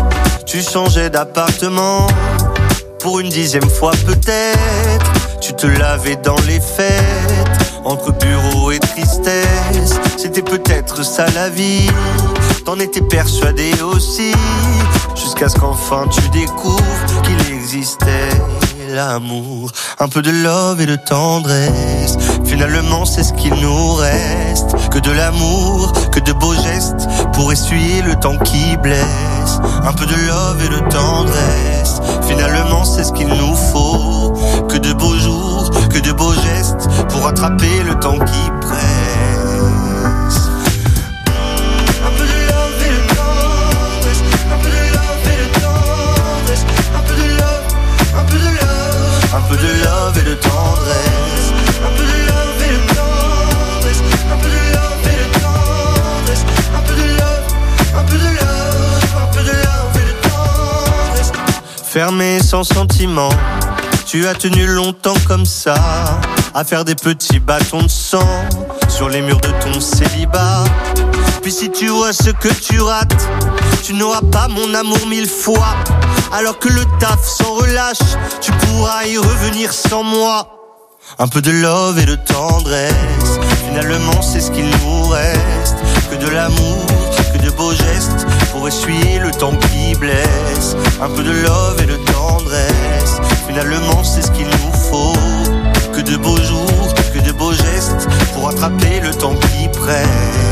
Tu changeais d'appartement, pour une 10e fois peut-être. Tu te lavais dans les fêtes, entre bureau et tristesse. C'était peut-être ça la vie, t'en étais persuadé aussi, jusqu'à ce qu'enfin tu découvres qu'il existait l'amour. Un peu de love et de tendresse, finalement c'est ce qu'il nous reste. Que de l'amour, que de beaux gestes, pour essuyer le temps qui blesse. Un peu de love et de tendresse, finalement c'est ce qu'il nous faut. Que de beaux jours, que de beaux gestes, pour attraper le temps qui presse. Un peu de love et de tendresse, un peu de love et de tendresse, un peu de love, un peu de love, un peu de love et de tendresse, un peu de love et de tendresse, un peu de love et de tendresse, un peu de love, un peu de love, un peu de love et de tendresse. Fermé sans sentiment, tu as tenu longtemps comme ça, à faire des petits bâtons de sang sur les murs de ton célibat. Puis si tu vois ce que tu rates, tu n'auras pas mon amour 1000 fois. Alors que le taf s'en relâche, tu pourras y revenir sans moi. Un peu de love et de tendresse, finalement c'est ce qu'il nous reste. Que de l'amour, que de beaux gestes, pour essuyer le temps qui blesse. Un peu de love et de tendresse, finalement c'est ce qu'il nous faut. Que de beaux jours, que de beaux gestes, pour attraper le temps qui presse.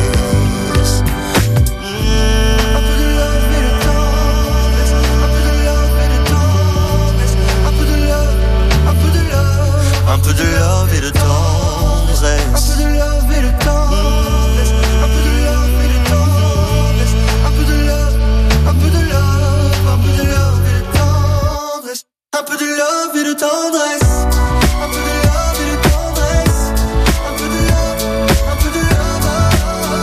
Un peu de love et de tendresse, un peu de love et de tendresse, un peu de love, un peu de love, un peu de love et de tendresse, un peu de love et de tendresse, un peu de love et de tendresse, un peu de love, un peu de love, un peu de love et de tendresse, un peu de love et de tendresse. Un peu de love et de tendresse, un peu de love, un peu de love,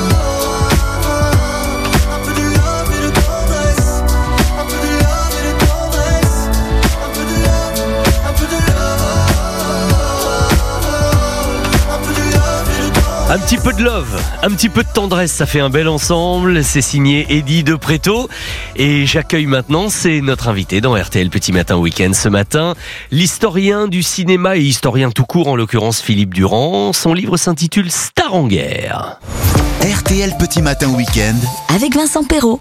Un petit peu de love, un petit peu de tendresse, ça fait un bel ensemble. C'est signé Eddie de Préto. Et j'accueille maintenant, c'est notre invité dans RTL Petit Matin Week-end ce matin, l'historien du cinéma et historien tout court, en l'occurrence Philippe Durand. Son livre s'intitule Star en guerre. RTL Petit Matin Week-end Avec Vincent Perrault.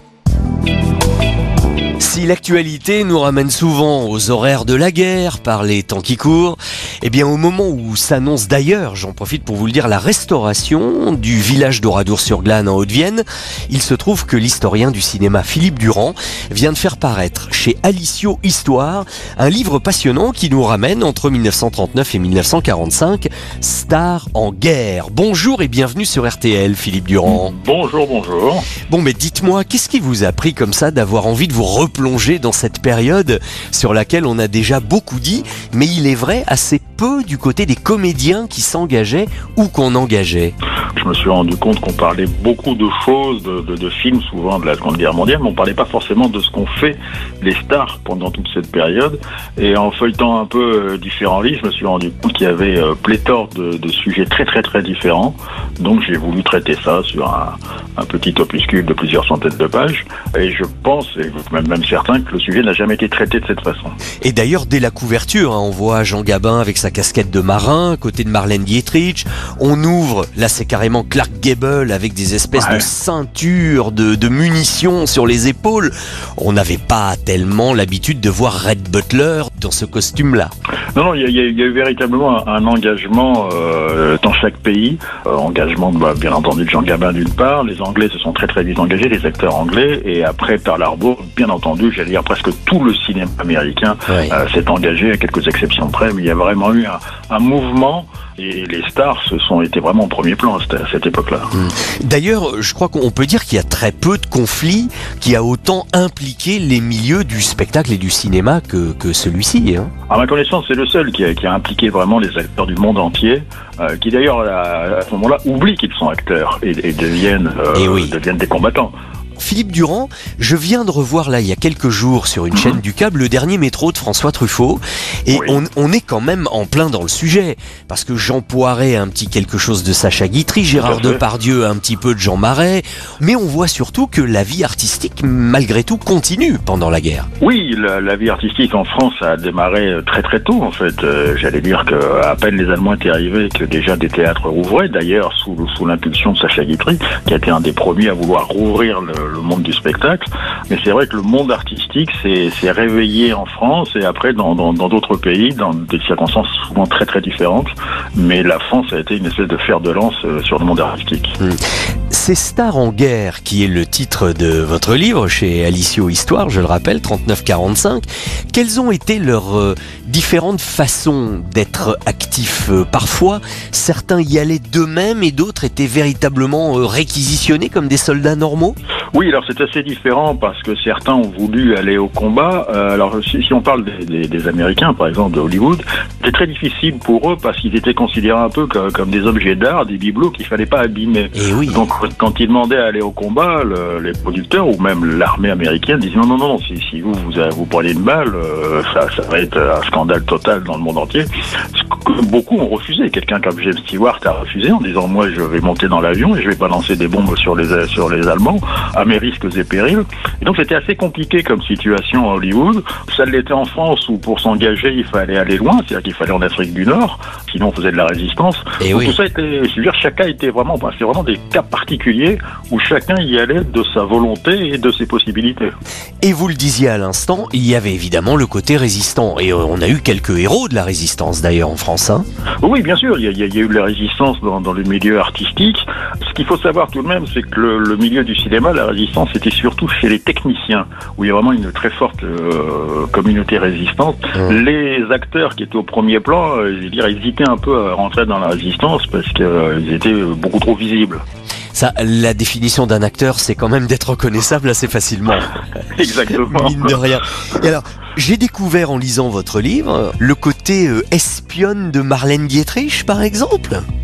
Si l'actualité nous ramène souvent aux horaires de la guerre par les temps qui courent, eh bien au moment où s'annonce d'ailleurs, j'en profite pour vous le dire, la restauration du village d'Oradour-sur-Glane en Haute-Vienne, il se trouve que l'historien du cinéma Philippe Durand vient de faire paraître chez Alicio Histoire un livre passionnant qui nous ramène entre 1939 et 1945, Star en guerre. Bonjour et bienvenue sur RTL, Philippe Durand. Bonjour, bonjour. Bon, mais dites-moi, qu'est-ce qui vous a pris comme ça d'avoir envie de vous replonger dans cette période sur laquelle on a déjà beaucoup dit, mais il est vrai assez peu du côté des comédiens qui s'engageaient ou qu'on engageait? Je me suis rendu compte qu'on parlait beaucoup de choses, de films souvent de la Seconde Guerre mondiale, mais on parlait pas forcément de ce qu'ont fait les stars pendant toute cette période. Et en feuilletant un peu différents livres, je me suis rendu compte qu'il y avait pléthore de sujets très très très différents. Donc j'ai voulu traiter ça sur un petit opuscule de plusieurs centaines de pages. Et je pense, et même certain, que le sujet n'a jamais été traité de cette façon. Et d'ailleurs, dès la couverture, on voit Jean Gabin avec sa casquette de marin, à côté de Marlène Dietrich. On ouvre, là c'est carrément Clark Gable avec des espèces de ceintures de munitions sur les épaules. On n'avait pas tellement l'habitude de voir Red Butler dans ce costume-là. Non, il y a eu véritablement un engagement dans chaque pays. Engagement, bien entendu, de Jean Gabin d'une part. Les Anglais se sont très très vite engagés, les acteurs anglais. Et après Pearl Harbor, bien entendu, j'allais dire presque tout le cinéma américain s'est engagé, à quelques exceptions près. Mais il y a vraiment eu un mouvement. Et les stars étaient vraiment au premier plan à cette époque-là. D'ailleurs, je crois qu'on peut dire qu'il y a très peu de conflits qui a autant impliqué les milieux du spectacle et du cinéma que celui-ci. Hein. À ma connaissance, c'est le seul qui a impliqué vraiment les acteurs du monde entier, qui d'ailleurs, à ce moment-là, oublient qu'ils sont acteurs et deviennent des combattants. Philippe Durand, je viens de revoir là il y a quelques jours sur une chaîne du câble le dernier métro de François Truffaut et on est quand même en plein dans le sujet parce que Jean Poiret a un petit quelque chose de Sacha Guitry, Gérard Depardieu a un petit peu de Jean Marais, mais on voit surtout que la vie artistique malgré tout continue pendant la guerre. Oui, la vie artistique en France a démarré très très tôt en fait. J'allais dire qu'à peine les Allemands étaient arrivés que déjà des théâtres rouvraient, d'ailleurs sous l'impulsion de Sacha Guitry qui a été un des premiers à vouloir rouvrir le monde du spectacle, mais c'est vrai que le monde artistique s'est réveillé en France et après dans d'autres pays, dans des circonstances souvent très très différentes, mais la France a été une espèce de fer de lance sur le monde artistique. C'est Star en guerre qui est le titre de votre livre chez Alicio Histoire, je le rappelle, 39-45. Quelles ont été leurs différentes façons d'être actifs? Parfois, certains y allaient d'eux-mêmes et d'autres étaient véritablement réquisitionnés comme des soldats normaux? Oui, alors c'est assez différent parce que certains ont voulu aller au combat. Alors si on parle des Américains, par exemple de Hollywood, c'était très difficile pour eux parce qu'ils étaient considérés un peu comme des objets d'art, des bibelots qu'il fallait pas abîmer. Donc quand ils demandaient à aller au combat, les producteurs ou même l'armée américaine disaient non, si vous prenez une balle, ça va être un scandale total dans le monde entier. Beaucoup ont refusé. Quelqu'un comme James Stewart a refusé en disant moi je vais monter dans l'avion et je vais balancer des bombes sur les Allemands à mes risques et périls. Et donc c'était assez compliqué comme situation à Hollywood. Ça l'était en France où pour s'engager il fallait aller loin, c'est-à-dire qu'il fallait en Afrique du Nord, sinon on faisait de la résistance. Donc tout ça était, je veux dire, chacun était vraiment, c'est vraiment des cas particuliers où chacun y allait de sa volonté et de ses possibilités. Et vous le disiez à l'instant, il y avait évidemment le côté résistant et on a eu quelques héros de la résistance d'ailleurs en France. Hein. Oui, bien sûr, il y a eu de la résistance dans le milieu artistique. Ce qu'il faut savoir tout de même, c'est que le milieu du cinéma, la résistance était surtout chez les techniciens, où il y a vraiment une très forte communauté résistante. Les acteurs qui étaient au premier plan, je veux dire, hésitaient un peu à rentrer dans la résistance parce qu'ils étaient beaucoup trop visibles. Ça, la définition d'un acteur, c'est quand même d'être reconnaissable assez facilement. Exactement. Mine de rien. Et alors, j'ai découvert en lisant votre livre le côté espionne de Marlène Dietrich, par exemple.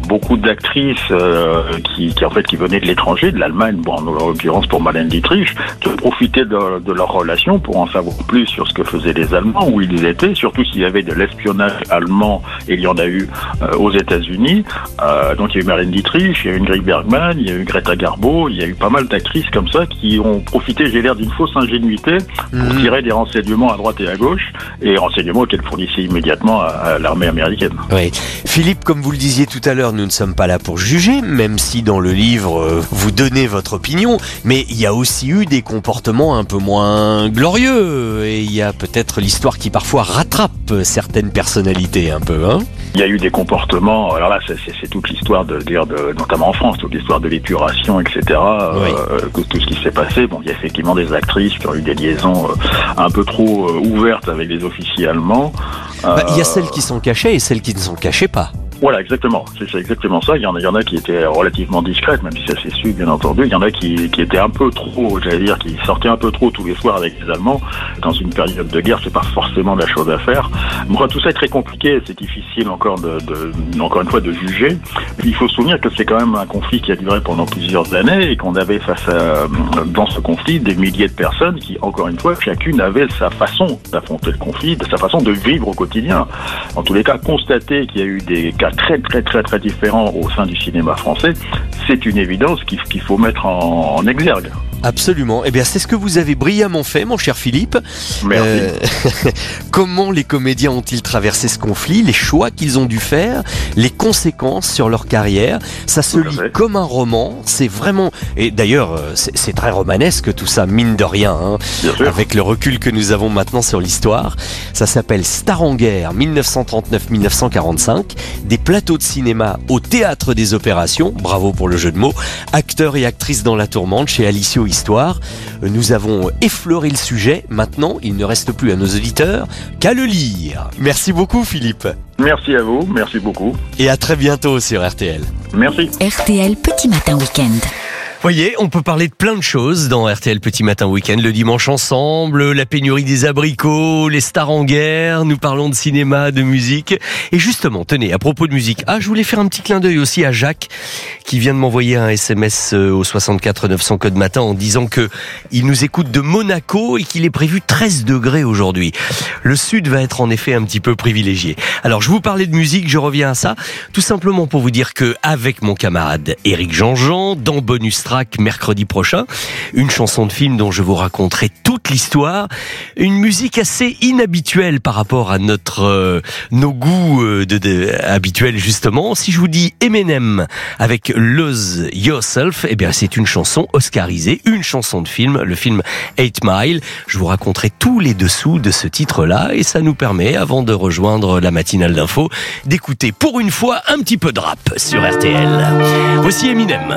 beaucoup d'actrices qui venaient de l'étranger, de l'Allemagne, bon, en l'occurrence pour Marlène Dietrich, qui profitaient de leur relation pour en savoir plus sur ce que faisaient les Allemands, où ils étaient, surtout s'il y avait de l'espionnage allemand, et il y en a eu aux États-Unis. Donc il y a eu Marlène Dietrich, il y a eu Ingrid Bergman, il y a eu Greta Garbo, il y a eu pas mal d'actrices comme ça qui ont profité, j'ai l'air, d'une fausse ingénuité pour tirer des renseignements à droite et à gauche, et renseignements qu'elles fournissaient immédiatement à l'armée américaine. Oui. Philippe, comme vous le disiez tout à l'heure, nous ne sommes pas là pour juger, même si dans le livre vous donnez votre opinion, mais il y a aussi eu des comportements un peu moins glorieux, et il y a peut-être l'histoire qui parfois rattrape certaines personnalités un peu, hein. Il y a eu des comportements, alors là c'est toute l'histoire de notamment en France, toute l'histoire de l'épuration, etc. Tout ce qui s'est passé. Bon, il y a effectivement des actrices qui ont eu des liaisons un peu trop ouvertes avec des officiers allemands. Il y a celles qui s'en cachaient et celles qui ne s'en cachaient pas. Voilà, exactement. C'est exactement ça. Il y en a qui étaient relativement discrètes, même si ça s'est su, bien entendu. Il y en a qui étaient un peu trop, qui sortaient un peu trop tous les soirs avec les Allemands. Dans une période de guerre, c'est pas forcément la chose à faire. Moi, tout ça est très compliqué. C'est difficile encore une fois de juger. Il faut se souvenir que c'est quand même un conflit qui a duré pendant plusieurs années et qu'on avait dans ce conflit des milliers de personnes qui, encore une fois, chacune avait sa façon d'affronter le conflit, sa façon de vivre au quotidien. En tous les cas, constater qu'il y a eu des cas très différents au sein du cinéma français, c'est une évidence qu'il faut mettre en exergue. Absolument. Eh bien, c'est ce que vous avez brillamment fait, mon cher Philippe. Merci. Comment les comédiens ont-ils traversé ce conflit, les choix qu'ils ont dû faire, les conséquences sur leur carrière? Ça se lit comme un roman. C'est vraiment... Et d'ailleurs, c'est très romanesque tout ça, mine de rien, hein, avec le recul que nous avons maintenant sur l'histoire. Ça s'appelle Star en guerre, 1939-1945. Des plateaux de cinéma au Théâtre des Opérations. Bravo pour le jeu de mots. Acteurs et actrices dans la tourmente chez Alicio Histoire. Nous avons effleuré le sujet. Maintenant, il ne reste plus à nos auditeurs qu'à le lire. Merci beaucoup, Philippe. Merci à vous, merci beaucoup. Et à très bientôt sur RTL. Merci. RTL Petit Matin Week-end. Voyez, on peut parler de plein de choses dans RTL Petit Matin Week-end, le dimanche ensemble, la pénurie des abricots, les stars en guerre, nous parlons de cinéma, de musique. Et justement, tenez, à propos de musique, je voulais faire un petit clin d'œil aussi à Jacques, qui vient de m'envoyer un SMS au 64 900 code matin en disant que il nous écoute de Monaco et qu'il est prévu 13 degrés aujourd'hui. Le sud va être en effet un petit peu privilégié. Alors, je vous parlais de musique, je reviens à ça, tout simplement pour vous dire que avec mon camarade Éric Jean-Jean, dans Bonus Track mercredi prochain, une chanson de film dont je vous raconterai toute l'histoire, une musique assez inhabituelle par rapport à nos goûts habituels justement. Si je vous dis Eminem avec Lose Yourself, eh bien c'est une chanson oscarisée, une chanson de film, le film 8 Mile. Je vous raconterai tous les dessous de ce titre-là et ça nous permet, avant de rejoindre la matinale d'info, d'écouter pour une fois un petit peu de rap sur RTL. Voici Eminem.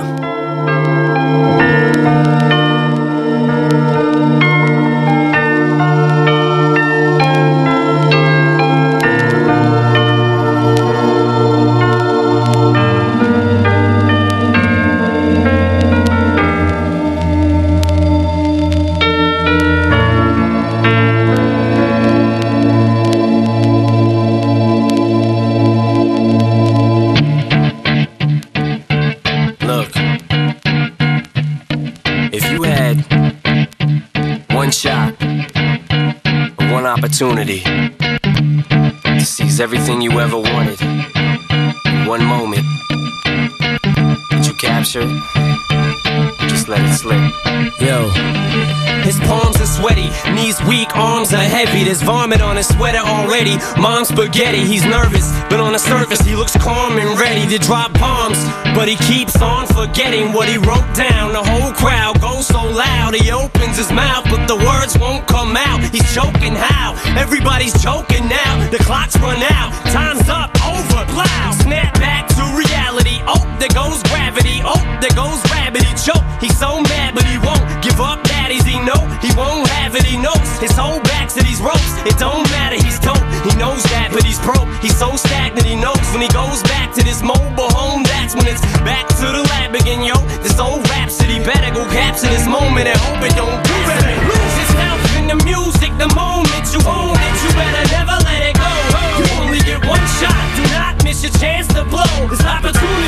Opportunity to seize everything you ever wanted in one moment. Did you capture it? Just let it slip. Yo. His palms are sweaty, knees weak, arms are heavy. There's vomit on his sweater already. Mom's spaghetti, he's nervous, but on the surface he looks calm and ready to drop bombs. But he keeps on forgetting what he wrote down. The whole crowd goes so loud, he opens his mouth, but the words won't come out. He's choking how? Everybody's choking now. The clock's run out, time's up, over, plow. Snap back to reality. Oh, there goes gravity. Oh, there goes rabbit. He choke. He's so mad, but he won't give up. Daddies, he know he won't have it. He knows his whole back to these ropes. It don't matter. He's dope. He knows that, but he's broke. He's so stagnant. He knows when he goes back to this mobile home. That's when it's back to the lab again, yo. This old rhapsody better go capture this moment and hope it don't do it. Lose yourself in the music. The moment you own it, you better never let it go. You only get one shot. Do not miss your chance to blow. This opportunity.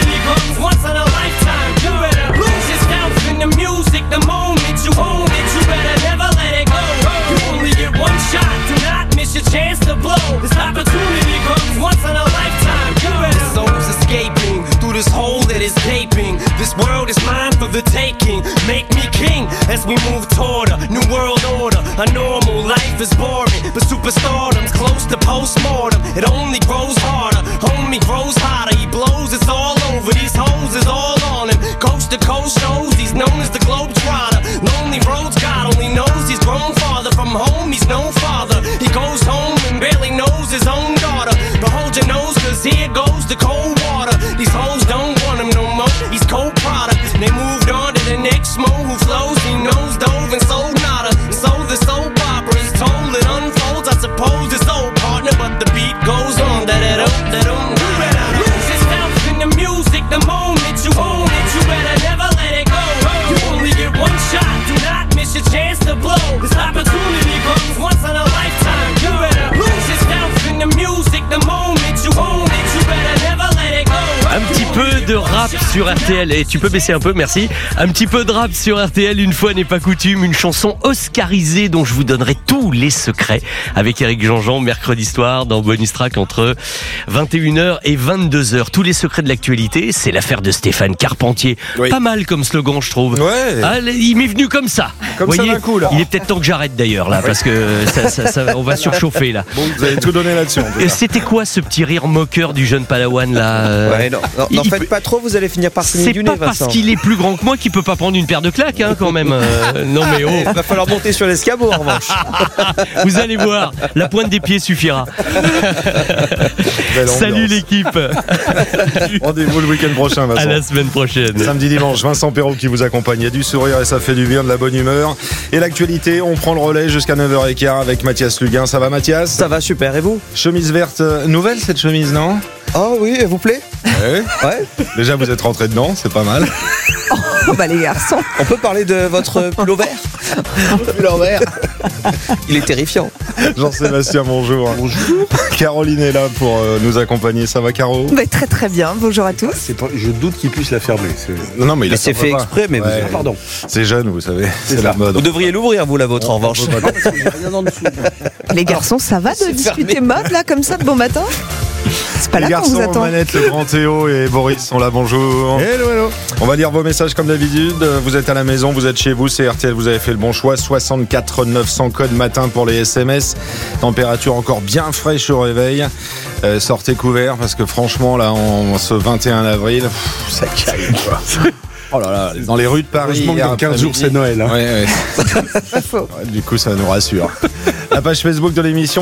the taking. Make me king as we move toward a new world order. A normal life is boring, but superstardom's close to postmortem. It only grows harder, homie grows hotter. He blows, it's all over. These hoes is all on him. Coast to coast shows, he's known as the Globetrotter. Lonely roads, God only knows he's grown farther from home. He's no father. He goes home and barely knows his own daughter. But hold your nose, cause here goes the cold water. These hoes don't want him no more. He's cold product. They moved on to the next mo who flows. He knows dove and sold nada. So the soap opera is told, it unfolds. I suppose it's old partner, but the beat goes on. Lose yourself in the music the moment you own it. You better never let it go. You only get one shot. Do not miss your chance to blow. This opportunity comes once in a lifetime. You better lose yourself in the music the moment you own it. You better never let it go. Un petit peu de rap sur RTL. Et tu peux baisser un peu, merci. Un petit peu de rap sur RTL, une fois n'est pas coutume. Une chanson oscarisée dont je vous donnerai tous les secrets avec Éric Jean-Jean, mercredi soir dans Bonus Track entre 21h et 22h. Tous les secrets de l'actualité, c'est l'affaire de Stéphane Carpentier. Oui. Pas mal comme slogan, je trouve. Ouais. Allez, il m'est venu comme ça. Comme voyez, ça d'un coup, là. Il est peut-être temps que j'arrête d'ailleurs, là, parce que on va surchauffer, là. Bon, vous avez tout donné là-dessus. C'était quoi ce petit rire moqueur du jeune Padawan, là Ouais, n'en faites pas trop, vous allez finir par saigner du nez, Vincent. C'est pas parce qu'il est plus grand que moi qu'il peut pas prendre une paire de claques, hein, quand même. Non mais oh. Il va falloir monter sur l'escabeau, en revanche. Vous allez voir, la pointe des pieds suffira. Salut l'équipe. Rendez-vous le week-end prochain, Vincent. À la semaine prochaine. Samedi, dimanche, Vincent Perrault qui vous accompagne. Il y a du sourire et ça fait du bien, de la bonne humeur. Et l'actualité, on prend le relais jusqu'à 9h15 avec Mathias Luguin. Ça va, Mathias? Ça va, super. Et vous? Chemise verte, nouvelle cette chemise, non? Oh oui, elle vous plaît? Ouais. Déjà, vous êtes rentré dedans, c'est pas mal. Oh bah les garçons. On peut parler de votre pullover? Pullover. Il est terrifiant. Jean-Sébastien, bonjour. Bonjour. Caroline est là pour nous accompagner. Ça va, Caro? Bah, très très bien. Bonjour à tous. Je doute qu'il puisse la fermer. Non, mais il c'est fait exprès, mais ouais. Pardon. C'est jeune, vous savez. C'est la mode. Vous devriez l'ouvrir, vous, la vôtre, en revanche. Les garçons, ça va de discuter mode là comme ça de bon matin? C'est pas les là qu'on vous garçons attend. Manette, le grand Théo et Boris sont là, bonjour. Hello. On va lire vos messages comme d'habitude. Vous êtes à la maison, vous êtes chez vous, c'est RTL, vous avez fait le bon choix. 64 900 code matin pour les SMS. Température encore bien fraîche au réveil. Sortez couverts parce que franchement, là, ce 21 avril, ça caille, quoi. Oh là là, dans les rues de Paris. Je manque dans 15 jours, c'est Noël. Hein. Ouais. Du coup, ça nous rassure. La page Facebook de l'émission.